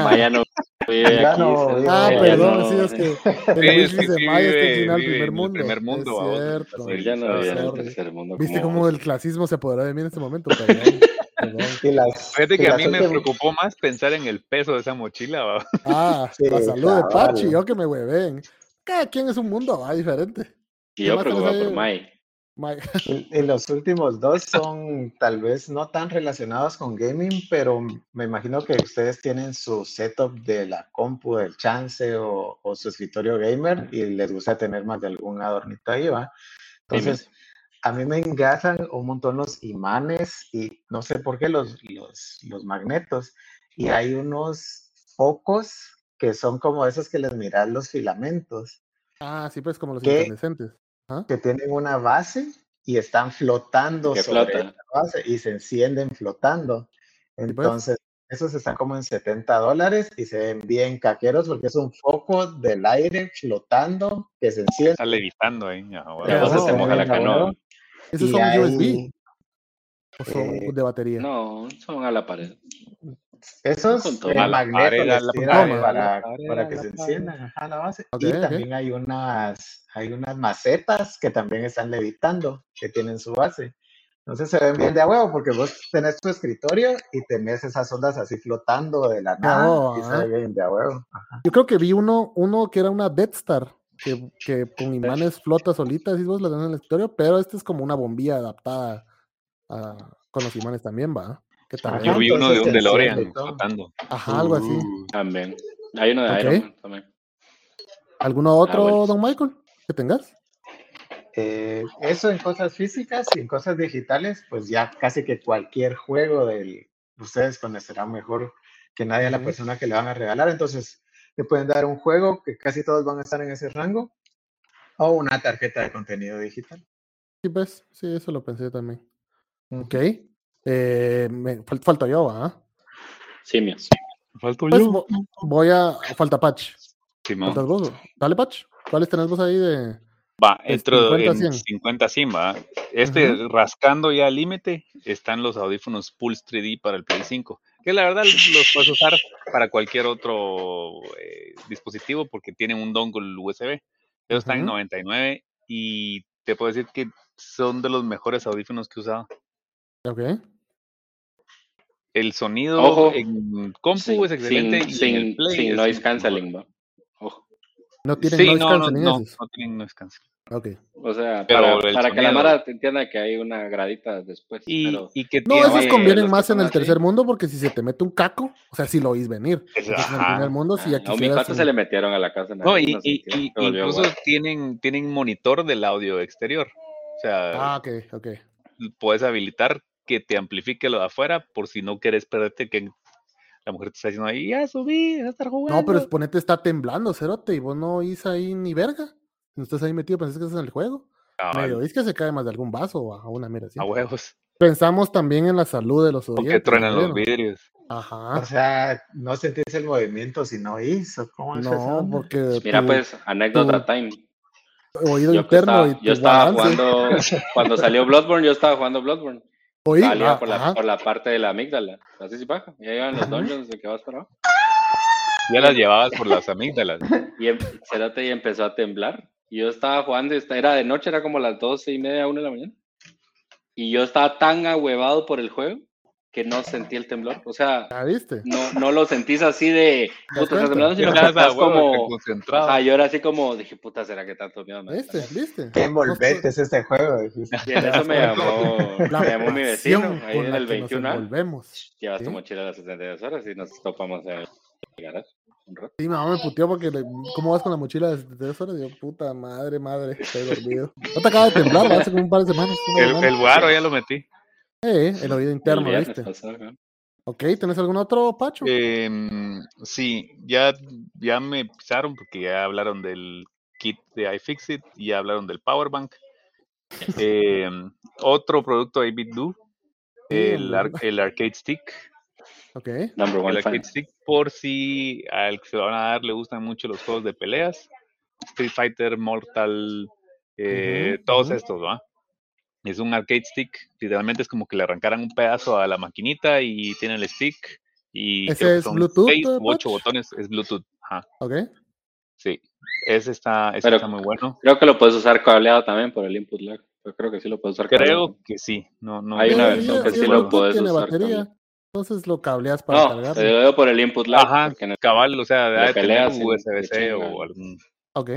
vive aquí. Perdón, sí, es que el wifi de Maya está inclinado al vive primer mundo. Es cierto. Él ya no vive en el tercer mundo. ¿Viste cómo el clasismo se apoderó de mí en este momento? Perdón. Fíjate que a mí me preocupó más pensar en el peso de esa mochila. La salud de Pachi, yo que me hueven. Cada quien es un mundo diferente. Y yo preocupado por Mike. Y los últimos dos son tal vez no tan relacionados con gaming, pero me imagino que ustedes tienen su setup de la compu, del chance o su escritorio gamer y les gusta tener más de algún adornito ahí, ¿va? Entonces, a mí me engasan un montón los imanes y no sé por qué los magnetos. Y hay unos focos que son como esos que les miras los filamentos. Sí, pues como los incandescentes. Que tienen una base y están flotando sobre la base y se encienden flotando. Entonces, esos están como en $70 y se ven bien caqueros porque es un foco del aire flotando que se enciende. Está levitando ahí. Entonces se moja la canoa. ¿Esos son USB? ¿O son de batería? No, son a la pared. Esos magnetos para que se enciendan la base. Y también hay unas macetas que también están levitando, que tienen su base. Entonces se ven bien de a huevo, porque vos tenés tu escritorio y tenés esas ondas así flotando de la nada y se ve bien de a huevo. Yo creo que vi uno que era una Death Star, que con imanes flota solita, así vos la tenés en el escritorio, pero este es como una bombilla adaptada con los imanes también, ¿va? Yo vi uno de un DeLorean flotando. Algo así. También. Hay uno de Iron Man también. ¿Alguno otro, don Michael, que tengas? Eso en cosas físicas y en cosas digitales, pues ya casi que cualquier juego ustedes conocerán mejor que nadie a la persona que le van a regalar. Entonces, le pueden dar un juego que casi todos van a estar en ese rango o una tarjeta de contenido digital. Sí, pues, sí, eso lo pensé también. Ok. Falta yo, ¿ah? Simios. Falto pues yo. Falta Patch. ¿Faltas vos? Dale, Patch. ¿Cuáles tenés vos ahí de...? Entro en 50 100, va. Rascando ya al límite, están los audífonos Pulse 3D para el Play 5, que la verdad los puedes usar para cualquier otro dispositivo porque tienen un dongle USB. Ellos están en 99 y te puedo decir que son de los mejores audífonos que he usado. Ok. El sonido en compu es excelente. Sin noise canceling, ¿no? Ojo. No tienen noise canceling. No tienen noise canceling. Okay. O sea, para que la Mara te entienda que hay una gradita después. Esos convienen más en el tercer mundo porque si se te mete un caco, o sea, si lo oís venir. En el primer mundo, si ya mi cuate se le metieron a la casa. Incluso tienen monitor del audio exterior. O sea, ok. Puedes habilitar que te amplifique lo de afuera por si no quieres perderte que la mujer te está diciendo ahí, ya subí, vas a estar jugando. No, pero suponete está temblando, cerote, y vos no oís ahí ni verga. No estás ahí metido, pensás que estás en el juego. Medio oís que se cae más de algún vaso o a una mira así. A huevos. Pensamos también en la salud de los oyentes. Porque truenan los vidrios. O sea, no sentís el movimiento si no oís. No, porque... Mira, pues, anécdota time. Oído interno. Yo estaba jugando, cuando salió Bloodborne, yo estaba jugando Bloodborne. Salía por la parte de la amígdala. Así se baja. Ya iban los dungeons de que vas para abajo. Ya las llevabas por las amígdalas. Y empezó a temblar. Y yo estaba jugando, era de noche, era como las 12:30, 1 de la mañana. Y yo estaba tan ahuevado por el juego que no sentí el temblor. O sea, ¿viste? No lo sentís así de puta, estás temblando, sino que estás como concentrado. Yo era así como, dije, puta, ¿será que tanto miedo? ¿Viste? Qué envolvente es este juego. Y en eso me llamó mi vecino, ahí en el 21. Llevas tu mochila a las 72 horas y nos topamos en el garage. Sí, mi mamá me puteó porque ¿cómo vas con la mochila de 72 horas? Y yo, puta madre, estoy dormido. No te acaba de temblar, hace como un par de semanas. El guaro ya lo metí. El oído interno, ¿viste? Ok, ¿tenés algún otro, Pacho? Sí, ya me pisaron porque ya hablaron del kit de iFixit y ya hablaron del Powerbank. Otro producto de BitDo, el Arcade Stick. Okay. El Arcade Stick, por si al que se van a dar le gustan mucho los juegos de peleas, Street Fighter, Mortal, todos estos, ¿va? Es un arcade stick, literalmente es como que le arrancaran un pedazo a la maquinita y tiene el stick y creo ¿Ese que es son Bluetooth, 6 u 8 Patch? botones, es Bluetooth. Ajá, Ok. sí, ese está Pero muy bueno. creo que lo puedes usar cableado también por el input lag. Yo creo que sí lo puedes usar cableado. Creo que sí, no Hay una Sí, versión que si sí es lo Bluetooth, puedes tiene usar batería. cableado. Entonces lo cableas para No, cargarlo. te lo digo por el input lag. Ajá, cabal, o sea, le debe tener peleas y USB-C chinga. o algún... Ok.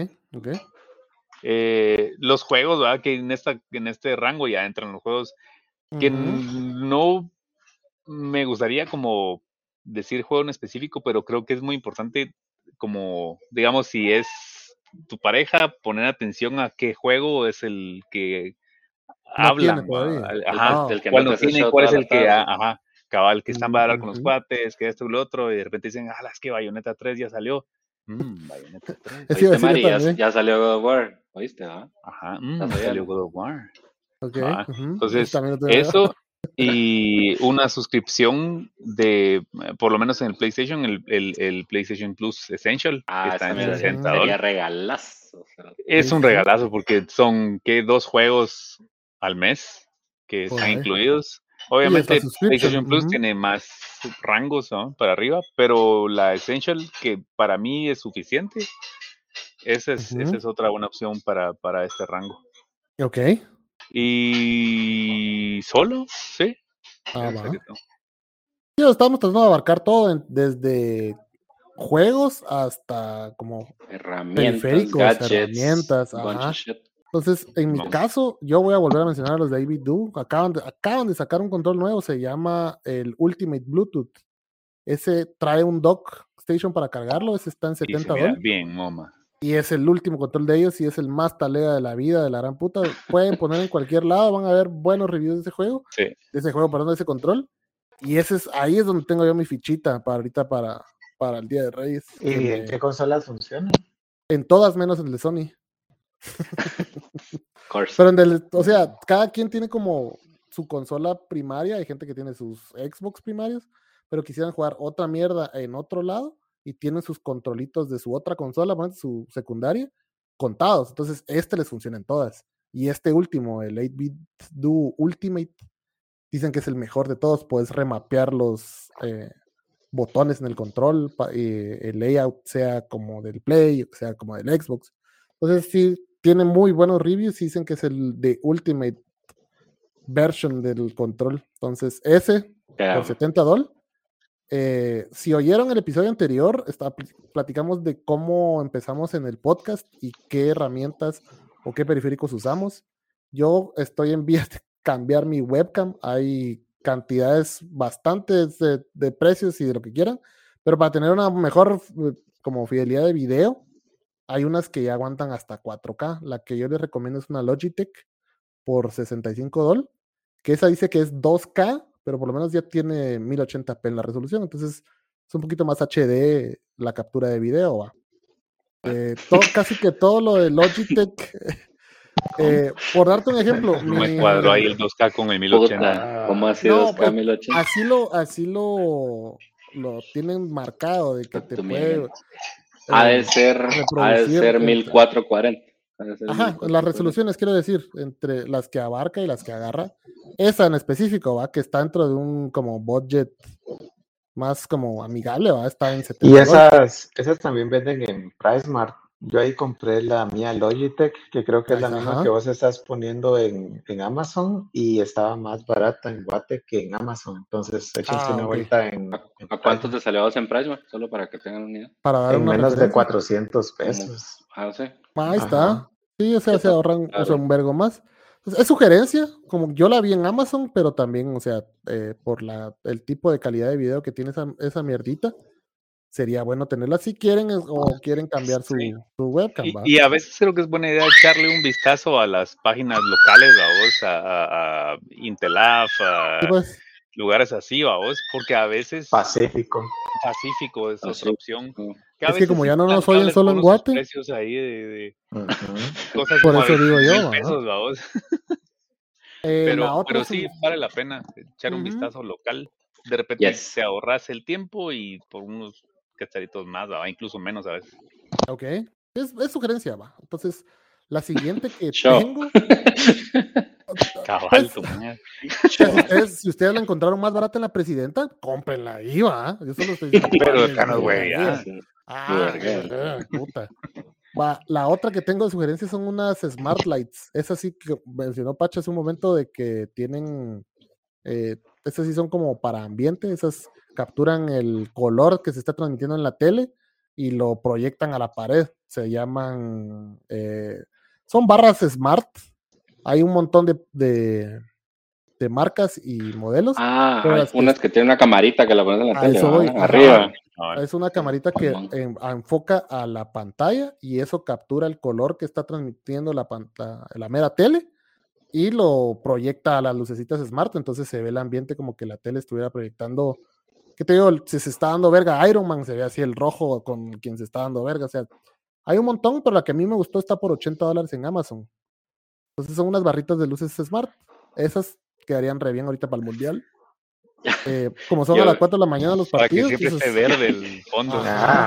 Los juegos, ¿verdad? Que en este rango ya entran los juegos que no me gustaría como decir juego en específico, pero creo que es muy importante como, digamos, si es tu pareja, poner atención a qué juego es el que No tiene hablan, todavía. ajá, El que cuál no te no hace tiene, show cuál toda es la el que, tarde. ajá, cabal, que están para hablar con los cuates, que esto y lo otro, y de repente dicen, es que Bayonetta 3 ya salió. Bayonetta 3. ¿Oíste, Mari? Ya salió God of War. ¿Oíste, ah? Ajá, salió God of War. Ok. Entonces, eso y una suscripción de, por lo menos en el PlayStation, el PlayStation Plus Essential, que está en $60. Sería regalazo. Es un regalazo porque son, ¿qué? 2 juegos al mes que están ahí incluidos. Obviamente, PlayStation Plus tiene más rangos, ¿no? Para arriba, pero la Essential, que para mí es suficiente, esa es otra buena opción para este rango. Ok. Y solo, sí. Sí, estamos tratando de abarcar todo, desde juegos hasta como periféricos, gadgets, herramientas. Ajá. Entonces, en mi caso, yo voy a volver a mencionar a los de Avid-Do. Acaban de sacar un control nuevo, se llama el Ultimate Bluetooth. Ese trae un dock station para cargarlo, ese está en $70. Bien, moma. Y es el último control de ellos y es el más talega de la vida, de la gran puta. Pueden poner en cualquier lado, van a ver buenos reviews de ese juego. Sí. De ese control. Y ahí es donde tengo yo mi fichita para ahorita para el Día de Reyes. ¿Y en qué consolas funciona? En todas menos en el de Sony. Pero o sea, cada quien tiene como su consola primaria, hay gente que tiene sus Xbox primarios, pero quisieran jugar otra mierda en otro lado y tienen sus controlitos de su otra consola, su secundaria, contados. Entonces, les funciona en todas. Y este último, el 8-Bit-Do Ultimate, dicen que es el mejor de todos. Puedes remapear los botones en el control, el layout sea como del Play, sea como del Xbox. Entonces, sí, tiene muy buenos reviews. Dicen que es el de Ultimate version del control. Entonces, ese por $70. Si oyeron el episodio anterior, platicamos de cómo empezamos en el podcast y qué herramientas o qué periféricos usamos. Yo estoy en vías de cambiar mi webcam. Hay cantidades bastantes de precios y de lo que quieran, pero para tener una mejor como fidelidad de video, hay unas que ya aguantan hasta 4K. La que yo les recomiendo es una Logitech por $65, que esa dice que es 2K, pero por lo menos ya tiene 1080p en la resolución, entonces es un poquito más HD la captura de video, ¿va? Casi que todo lo de Logitech, por darte un ejemplo, no me cuadro ahí el 2K con el 1080. ¿Cómo así no, 2K 1080? Así lo tienen marcado de que te puede ha de ser 1440. Ajá, las resoluciones, quiero decir, entre las que abarca y las que agarra. Esa en específico, ¿va? Que está dentro de un como budget más como amigable, ¿va? Está en $70. Y esas también venden en PriceMart. Yo ahí compré la mía Logitech, que creo que es la misma que vos estás poniendo en Amazon, y estaba más barata en Guate que en Amazon. Entonces, échense una vuelta en ¿A cuánto te salió en PriceMart? Solo para que tengan una idea. Para dar en menos de $400. Sí. Ahí está. Sí, o sea, se ahorran un vergo más. Entonces, es sugerencia, como yo la vi en Amazon, pero también, o sea, por el tipo de calidad de video que tiene esa mierdita, sería bueno tenerla si quieren o quieren cambiar su webcam. Y a veces creo que es buena idea echarle un vistazo a las páginas locales, a Intelaf, a lugares así, vos, porque a veces Pacífico es otra opción. Es que como ya no nos oyen solo en Guate, precios ahí de cosas por como eso digo yo, pesos, vos. Pero sí vale la pena echar un vistazo local. De repente te ahorras el tiempo y por unos cacharitos más, ¿va? Incluso menos a veces. Ok, es sugerencia, va. Entonces, la siguiente que tengo... Cabal, si ustedes la encontraron más barata en la presidenta, cómprenla ahí, va. Yo solo estoy diciendo. Pero acá no, güey. Puta. Va, la otra que tengo de sugerencias son unas Smart Lights. Esas sí que mencionó Pacha hace un momento de que tienen. Esas sí son como para ambiente. Esas capturan el color que se está transmitiendo en la tele y lo proyectan a la pared. Se llaman. Son barras Smart. Hay un montón de marcas y modelos. Hay unas que tienen una camarita que la pones en la tele, arriba. Es una camarita que enfoca a la pantalla y eso captura el color que está transmitiendo la mera tele y lo proyecta a las lucecitas Smart, entonces se ve el ambiente como que la tele estuviera proyectando. ¿Qué te digo? Si se está dando verga Iron Man, se ve así el rojo con quien se está dando verga. O sea, hay un montón, pero la que a mí me gustó está por $80 en Amazon. Entonces son unas barritas de luces Smart. Esas quedarían re bien ahorita para el mundial. Como son a las 4 de la mañana los partidos. Para que siempre esté verde el fondo.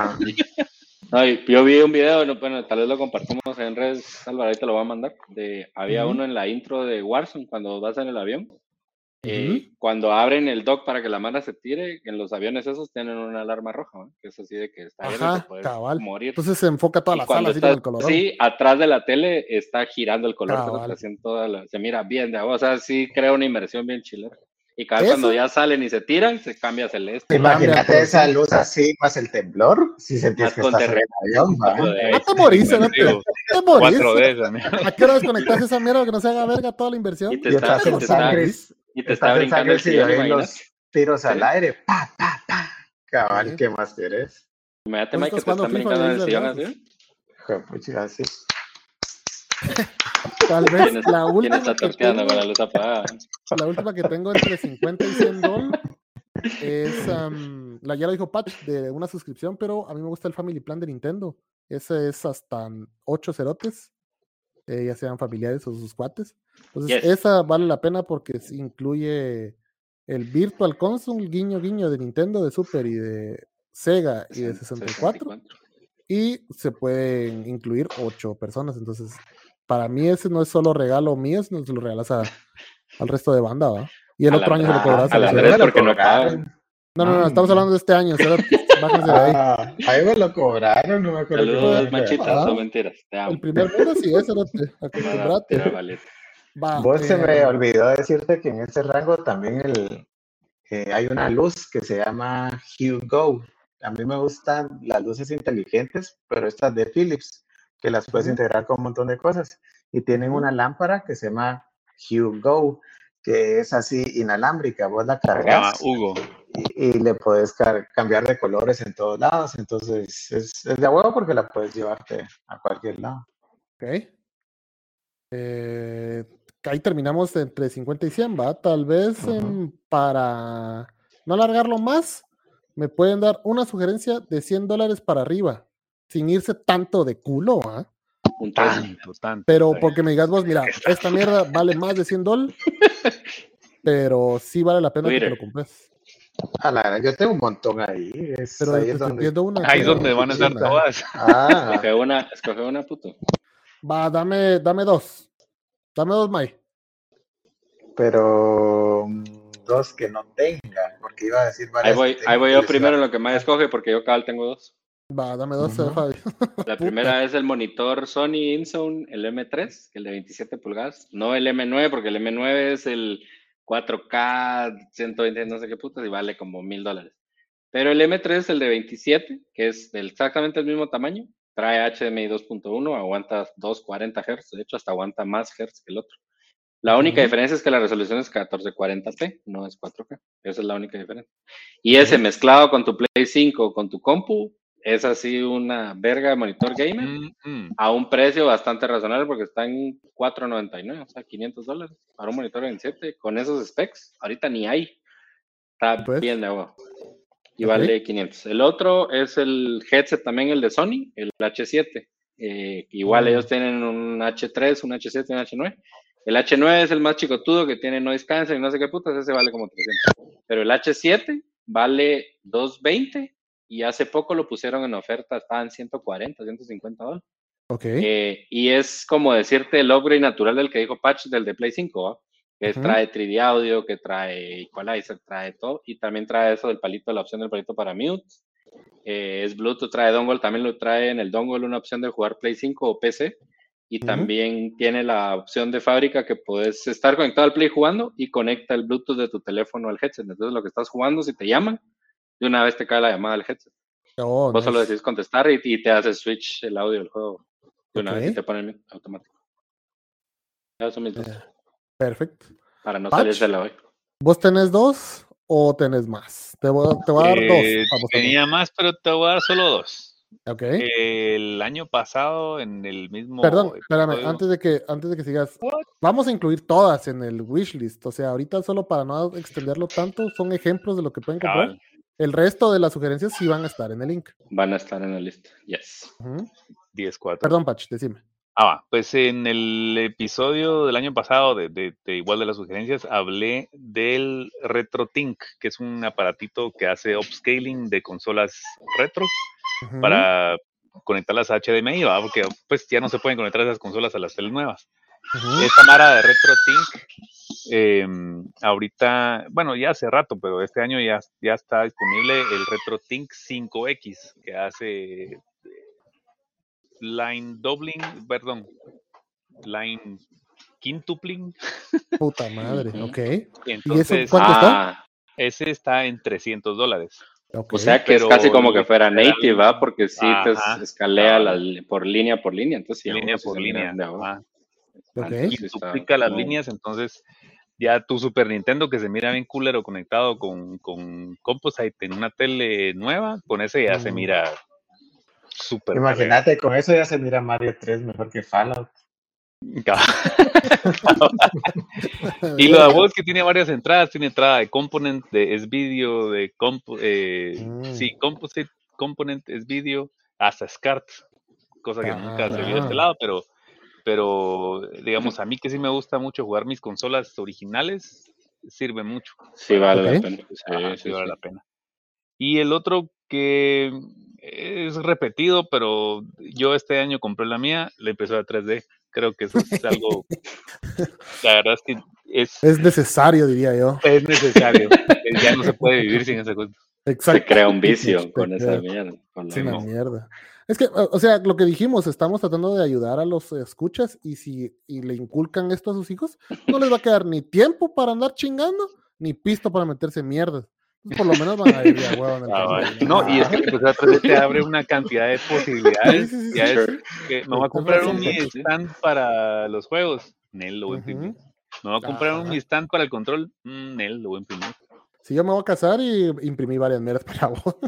Yo vi un video, bueno, tal vez lo compartimos en redes, Álvaro, ahorita lo voy a mandar. Había uno en la intro de Warzone cuando vas en el avión. Cuando abren el dock para que la mano se tire, en los aviones esos tienen una alarma roja, ¿no? Que es así de que está bien y te puedes morir. Entonces se enfoca toda la sala así con el color. Sí, atrás de la tele está girando el color, se mira bien de agua, o sea, sí crea una inmersión bien chilera. Y cuando ya salen y se tiran, se cambia celeste. Imagínate esa luz así, más el temblor, si sentías que estás en el avión, no te morís, te morís. 4D, ¿A qué hora desconectas esa mierda que no se haga verga toda la inversión? Y te está brincando el sillón, los tiros al aire, pa. Cabal, ¿qué más quieres? Imagínate, Mike, que te están brincando en el sillón así. Así. Tal vez la última está torteando con la luz apagada. La última que tengo entre $50 y $100 es, ya lo dijo Patch, de una suscripción, pero a mí me gusta el Family Plan de Nintendo. Ese es hasta 8 cerotes, ya sean familiares o sus cuates. Entonces esa vale la pena porque incluye el Virtual Console, guiño de Nintendo, de Super y de Sega y de 64. Y se pueden incluir 8 personas, entonces para mí ese no es solo regalo mío, sino que se lo regalas al resto de banda, ¿va? Y el otro año se lo cobras a la porque no pagan. No, estamos hablando de este año, bájense de ahí. Ahí me lo cobraron, no me acuerdo. Saludos, machitas, son mentiras, te amo. El primer mundo sí es, acostumbrate. Vos se me olvidó decirte que en ese rango también hay una luz que se llama Hue Go. A mí me gustan las luces inteligentes, pero estas de Philips, que las puedes integrar con un montón de cosas. Y tienen una lámpara que se llama Hue Go, que es así inalámbrica. Vos la cargas y le puedes cambiar de colores en todos lados. Entonces es de huevo porque la puedes llevarte a cualquier lado. Ok. Ahí terminamos entre 50 y 100, ¿va? Tal vez para no alargarlo más, me pueden dar una sugerencia de $100 para arriba, sin irse tanto de culo, ¿ah? Tanto. Pero porque me digas vos, mira, esta mierda vale más de $100, pero sí vale la pena que te lo compres. A la verdad, yo tengo un montón ahí. Pero ahí es donde van a estar todas. Escoge una, puto. Va, dame 2. Dame 2, May. Pero 2 que no tengan, porque iba a decir varias. Ahí voy yo primero en lo que May escoge, porque yo cabal tengo 2. Va, dame 2, Fabi. La primera es el monitor Sony InZone, el M3, el de 27 pulgadas. No el M9, porque el M9 es el 4K, 120, no sé qué putas, y vale como $1,000. Pero el M3, el de 27, que es exactamente el mismo tamaño, trae HDMI 2.1, aguanta 240 Hz, de hecho hasta aguanta más Hz que el otro. La única diferencia es que la resolución es 1440p, no es 4K. Esa es la única diferencia. Y ese mezclado con tu Play 5, con tu compu, es así una verga de monitor gamer a un precio bastante razonable porque está en $499, o sea, $500 para un monitor 27 con esos specs. Ahorita ni hay. Está bien de agua. Y vale 500. El otro es el headset también, el de Sony, el H7. Igual ellos tienen un H3, un H7 y un H9. El H9 es el más chicotudo que tiene noise cancel y no sé qué putas, ese vale como 300. Pero el H7 vale $220 y hace poco lo pusieron en oferta, estaban $140, $150. Ok. Y es como decirte el upgrade natural del que dijo Patch del de Play 5, ¿va? que trae 3D Audio, que trae Equalizer, trae todo, y también trae eso del palito, la opción del palito para mute. Es Bluetooth, trae dongle, también lo trae en el dongle una opción de jugar Play 5 o PC, y también tiene la opción de fábrica que puedes estar conectado al Play jugando y conecta el Bluetooth de tu teléfono al headset. Entonces lo que estás jugando, si te llaman, de una vez te cae la llamada al headset. Vos solo decís contestar y te hace switch el audio del juego de una vez y te ponen automático. Eso mismo. Perfecto. Para no salirse de la hoy. ¿Vos tenés 2 o tenés más? Te voy a dar 2. Tenía más, pero te voy a dar solo 2. Okay. El año pasado en el mismo... Perdón, espérame, antes de que sigas, vamos a incluir todas en el wishlist, o sea, ahorita solo para no extenderlo tanto, son ejemplos de lo que pueden comprar. El resto de las sugerencias sí van a estar en el link. Van a estar en la lista, yes. 10-4. Perdón, Pach, decime. Pues en el episodio del año pasado de igual de las sugerencias hablé del RetroTink, que es un aparatito que hace upscaling de consolas retro para conectarlas a HDMI, ¿va? Porque pues ya no se pueden conectar esas consolas a las teles nuevas. Esta mara de RetroTink, ahorita, bueno, ya hace rato, pero este año ya está disponible el RetroTink 5X, que hace line quintupling. Puta madre, ok. Entonces, ¿y eso cuánto está? Ese está en $300. Okay. O sea que es casi como que fuera native, ¿va? Porque sí te escalea por línea. Entonces, línea por línea. Okay. Y duplica las líneas, entonces ya tu Super Nintendo que se mira bien culero conectado con Composite en una tele nueva, con ese ya se mira súper. Imagínate, con eso ya se mira Mario 3 mejor que Fallout. Y lo de vos que tiene varias entradas, tiene entrada de Component, de S-Video, de Composite, Component, S-Video, hasta SCART, cosa que nunca se vio de este lado, pero digamos, a mí que sí me gusta mucho jugar mis consolas originales, sirve mucho. Sí, vale la pena. Sí, vale la pena. Y el otro que es repetido, pero yo este año compré la mía, la impresora 3D. Creo que eso es algo, la verdad es que es necesario, diría yo. Es necesario. Ya no se puede vivir sin esa cosa. Exacto. Se crea un vicio con esa mierda. Es una mierda. Es que, o sea, lo que dijimos, estamos tratando de ayudar a los escuchas y le inculcan esto a sus hijos, no les va a quedar ni tiempo para andar chingando, ni pisto para meterse mierda. Por lo menos van a ir de huevo en el No, y es que la 3D te abre una cantidad de posibilidades. Que me voy a comprar un stand para los juegos, Nel lo voy a imprimir. Me voy a comprar un stand para el control, Nel lo voy a imprimir. Si yo me voy a casar y imprimí varias mierdas para vos.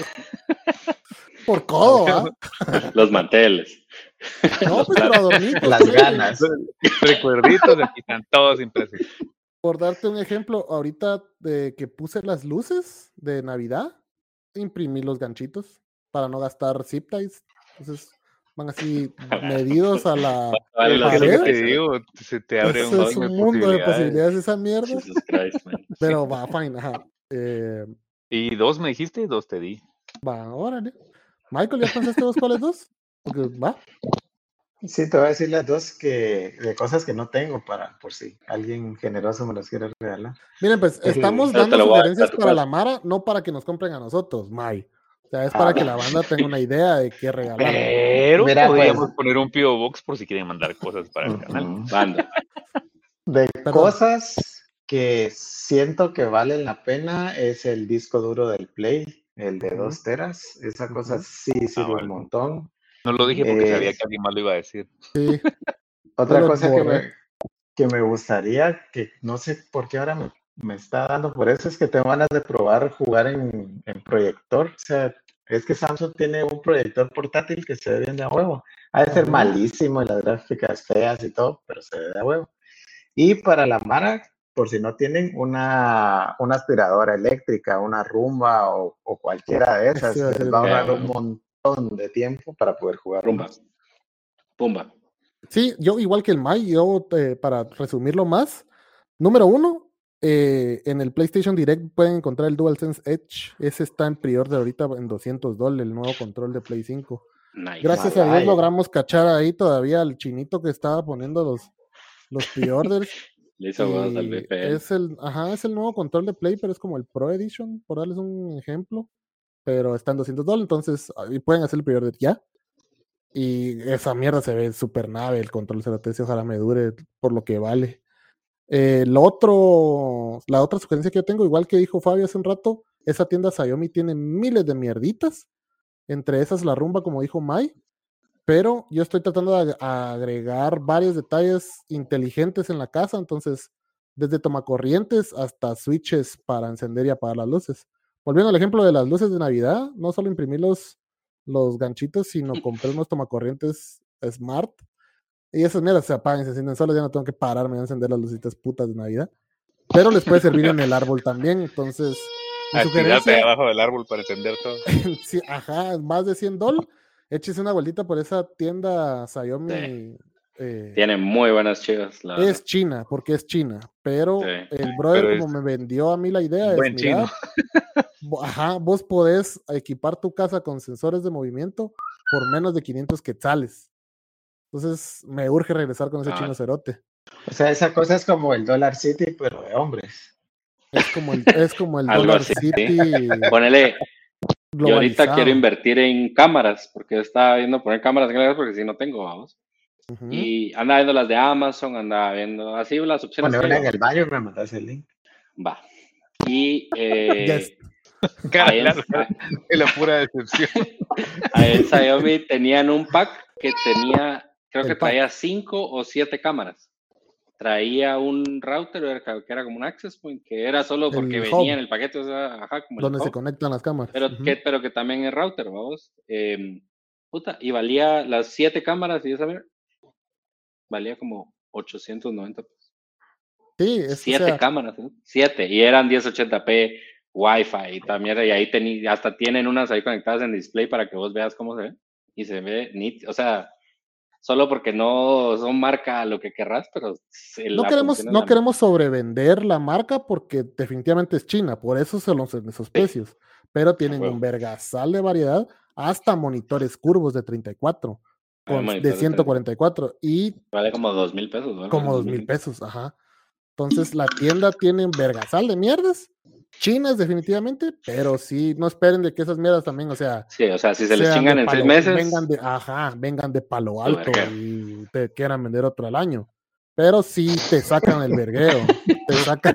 Por codo, ¿ah? Los manteles. No, pues para dormir. Las ganas. Recuerditos, aquí están todos impresos. Por darte un ejemplo, ahorita de que puse las luces de Navidad, imprimí los ganchitos para no gastar zip ties. Entonces van así medidos a la pared. Te digo, se te abre un mundo de posibilidades esa mierda. Pero va, fine, ajá. ¿Y 2 me dijiste? 2 te di. Va, órale. Michael, ¿ya pensaste vos cuáles 2? Porque va. Sí, te voy a decir las 2 de cosas que no tengo por si alguien generoso me las quiere regalar. Miren, pues estamos dando sugerencias para la Mara, no para que nos compren a nosotros, May. O sea, es para que la banda tenga una idea de qué regalar. Pero podríamos poner un P.O. Box por si quieren mandar cosas para el canal. Banda. De cosas que siento que valen la pena es el disco duro del Play, el de 2 teras. Esa cosa sí sirve un montón. No lo dije porque sabía que alguien más lo iba a decir. Sí. Otra cosa que me gustaría, que no sé por qué ahora me está dando por eso, es que tengo ganas de probar jugar en proyector. O sea, es que Samsung tiene un proyector portátil que se ve bien de a huevo. Ha de ser malísimo y las gráficas feas y todo, pero se ve de a huevo. Y para la Mara, por si no tienen una aspiradora eléctrica, una Rumba o cualquiera de esas, les va a ahorrar un montón de tiempo para poder jugar. Pumba. Sí, yo igual que el Mai, para resumirlo más, número 1, en el PlayStation Direct pueden encontrar el DualSense Edge. Ese está en pre-order ahorita en $200, el nuevo control de Play 5. Nice. Gracias a Dios logramos cachar ahí todavía al chinito que estaba poniendo los pre-orders. Le hizo huevos al VPN. Es el nuevo control de Play, pero es como el Pro Edition, por darles un ejemplo. Pero está en $200, entonces pueden hacer el pre-order ya. Y esa mierda se ve súper nave, el control 013, ojalá me dure por lo que vale. La otra sugerencia que yo tengo, igual que dijo Fabio hace un rato, esa tienda Xiaomi tiene miles de mierditas, entre esas la rumba, como dijo Mai, pero yo estoy tratando de agregar varios detalles inteligentes en la casa, entonces desde tomacorrientes hasta switches para encender y apagar las luces. Volviendo al ejemplo de las luces de Navidad, no solo imprimí los ganchitos, sino compré unos tomacorrientes Smart. Y esas mierdas se apagan y se encienden solas, ya no tengo que pararme a encender las lucitas putas de Navidad. Pero les puede servir en el árbol también, entonces... Tirarte abajo del árbol para encender todo. Sí, más de $100. Échese una vueltita por esa tienda Xiaomi. Sí. Tiene muy buenas chivas. Es China, porque es China. Pero el brother, como me vendió a mí la idea, es mirar. Vos podés equipar tu casa con sensores de movimiento por menos de 500 quetzales. Entonces me urge regresar con ese chino cerote. O sea, esa cosa es como el Dollar City, pero de hombres. Es como el Dollar City. Ponele. Yo ahorita quiero invertir en cámaras, porque estaba viendo poner cámaras en porque si no tengo, vamos. Y andaba viendo las de Amazon, andaba viendo así las opciones. Bueno, en el baño me mandas el link. Va. Y claro, es la pura decepción. A el Xiaomi tenían un pack que tenía, creo que traía 5 o 7 cámaras. Traía un router que era como un access point, que era solo porque venía en el paquete, o sea, como donde se conectan las cámaras. Pero que también es router, vamos. Y valía las 7 cámaras, y esa valía como 890 pesos. Sí, 7 cámaras, ¿no? 7, y eran 1080p Wi-Fi y también, y ahí hasta tienen unas ahí conectadas en display para que vos veas cómo se ve, y se ve nítido, o sea, solo porque no son marca lo que querrás, pero no queremos sobrevender la marca porque definitivamente es China, por eso se los en esos precios, pero tienen un vergasal de variedad, hasta monitores curvos de 34 de 144 y vale como 2,000 pesos, ¿no? Como 2,000 pesos, ajá. Entonces la tienda tiene un vergasal de mierdas, chinas definitivamente, pero sí, no esperen de que esas mierdas también, o sea... Sí, o sea, si se les chingan en 6 meses... Vengan de Palo Alto y te quieran vender otro al año. Pero sí te sacan el verguero, te sacan...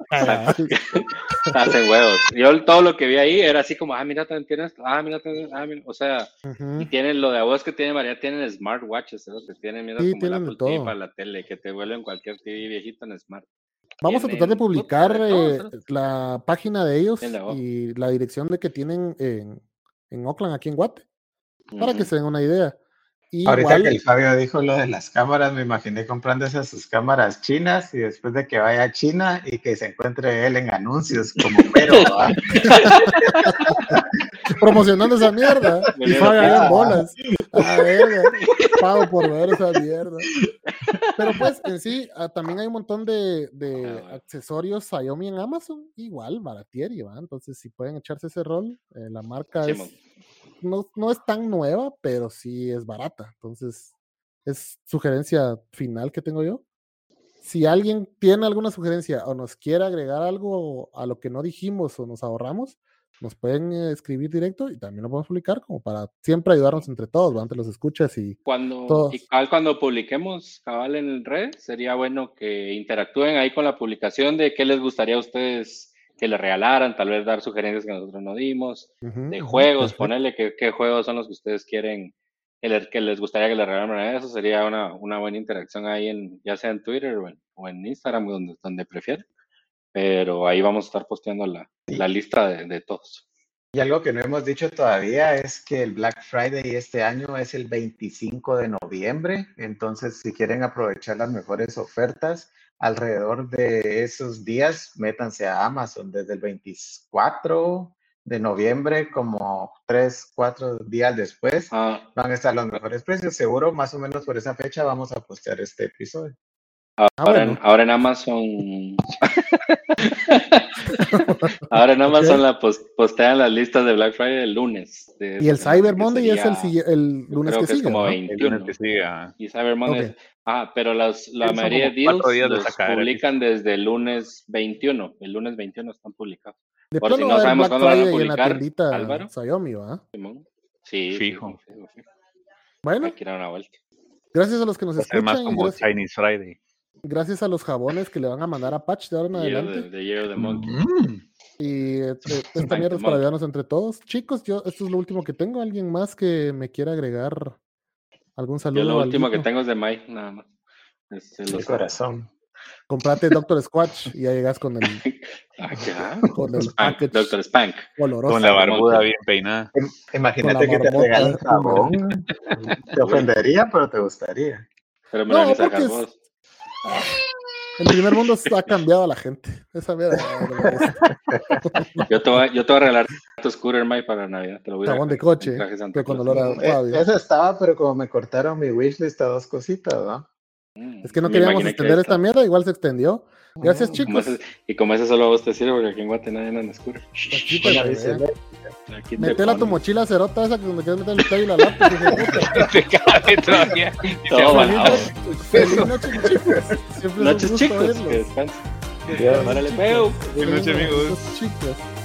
Hacen huevos. Yo todo lo que vi ahí era así como, mira, tienes esto, mira, o sea, y tienen lo de vos que tienen variedad, tienen smartwatches, ¿no? Que tienen, mira, como el Apple TV para la tele, que te vuelven cualquier TV viejito en smart. Vamos a tratar de publicar la página de ellos y la dirección de que tienen en Oakland, aquí en Guate, para que se den una idea. Ahorita que el Fabio dijo lo de las cámaras, me imaginé comprándose sus cámaras chinas y después de que vaya a China y que se encuentre él en anuncios como pero promocionando esa mierda y Fabio ahí en bolas. Pago por ver esa mierda. Pero pues en sí también hay un montón de accesorios Xiaomi en Amazon, igual baratieri, ¿va? Entonces si pueden echarse ese rol, la marca no es tan nueva, pero sí es barata. Entonces, es sugerencia final que tengo yo. Si alguien tiene alguna sugerencia o nos quiere agregar algo a lo que no dijimos o nos ahorramos, nos pueden escribir directo y también lo podemos publicar como para siempre ayudarnos entre todos, entre los escuchas y cuando publiquemos cabal en red, sería bueno que interactúen ahí con la publicación de qué les gustaría a ustedes que le regalaran, tal vez dar sugerencias que nosotros no dimos, de juegos, ponerle qué juegos son los que ustedes quieren, que les gustaría que le regalaran. Eso sería una buena interacción ahí, ya sea en Twitter o en Instagram, donde prefieran. Pero ahí vamos a estar posteando la lista de todos. Y algo que no hemos dicho todavía es que el Black Friday este año es el 25 de noviembre, entonces si quieren aprovechar las mejores ofertas, alrededor de esos días, métanse a Amazon desde el 24 de noviembre, como 3-4 días después, van a estar los mejores precios. Seguro, más o menos por esa fecha, vamos a postear este episodio. Ahora en Amazon. Ahora en Amazon postean las listas de Black Friday el lunes. Y el Cyber Monday es el lunes que sigue. Es como ¿no? 21. Que sigue, y Cyber Monday. Pero la mayoría de deals los publican desde el lunes 21. El lunes 21 están publicados. De Por si no sabemos cuándo van a publicar, Álvaro. Xiaomi, ¿va? Sí, fijo. Bueno. Hay que ir a una vuelta. Gracias a los que nos escuchan. Más como Chinese Friday. Gracias a los jabones que le van a mandar a Patch de ahora en adelante. The Year of the Monkey. Y esta mierda es para ayudarnos entre todos. Chicos, esto es lo último que tengo. ¿Alguien más que me quiera agregar algún saludo? Yo lo último que tengo es de Mike, nada más. El corazón. Comprate Doctor Squatch y ya llegas con el con el package Doctor Spank oloroso. Con la barbuda bien peinada. Imagínate que te regalan jabón. Te ofendería, pero te gustaría. Pero me lo van a sacar vos. El primer mundo ha cambiado a la gente. Esa mierda. Yo te voy a regalar tu scooter, Mike, para Navidad. Te lo voy a jabón de coche, pero con olor a Fabio. Eso estaba, pero como me cortaron mi wishlist a 2 cositas, ¿no? Es que no queríamos extender esta mierda, igual se extendió. Gracias, chicos. Como ese solo a vos te sirve, porque aquí en Guatemala no anda scooter. Metela tu mochila cerota esa que donde quieres meter el pelo y la lápiz. Te cabe todavía. Feliz noche, chicos. Noches, chicos. Que descansen. Buenas noches, amigos. Chicos.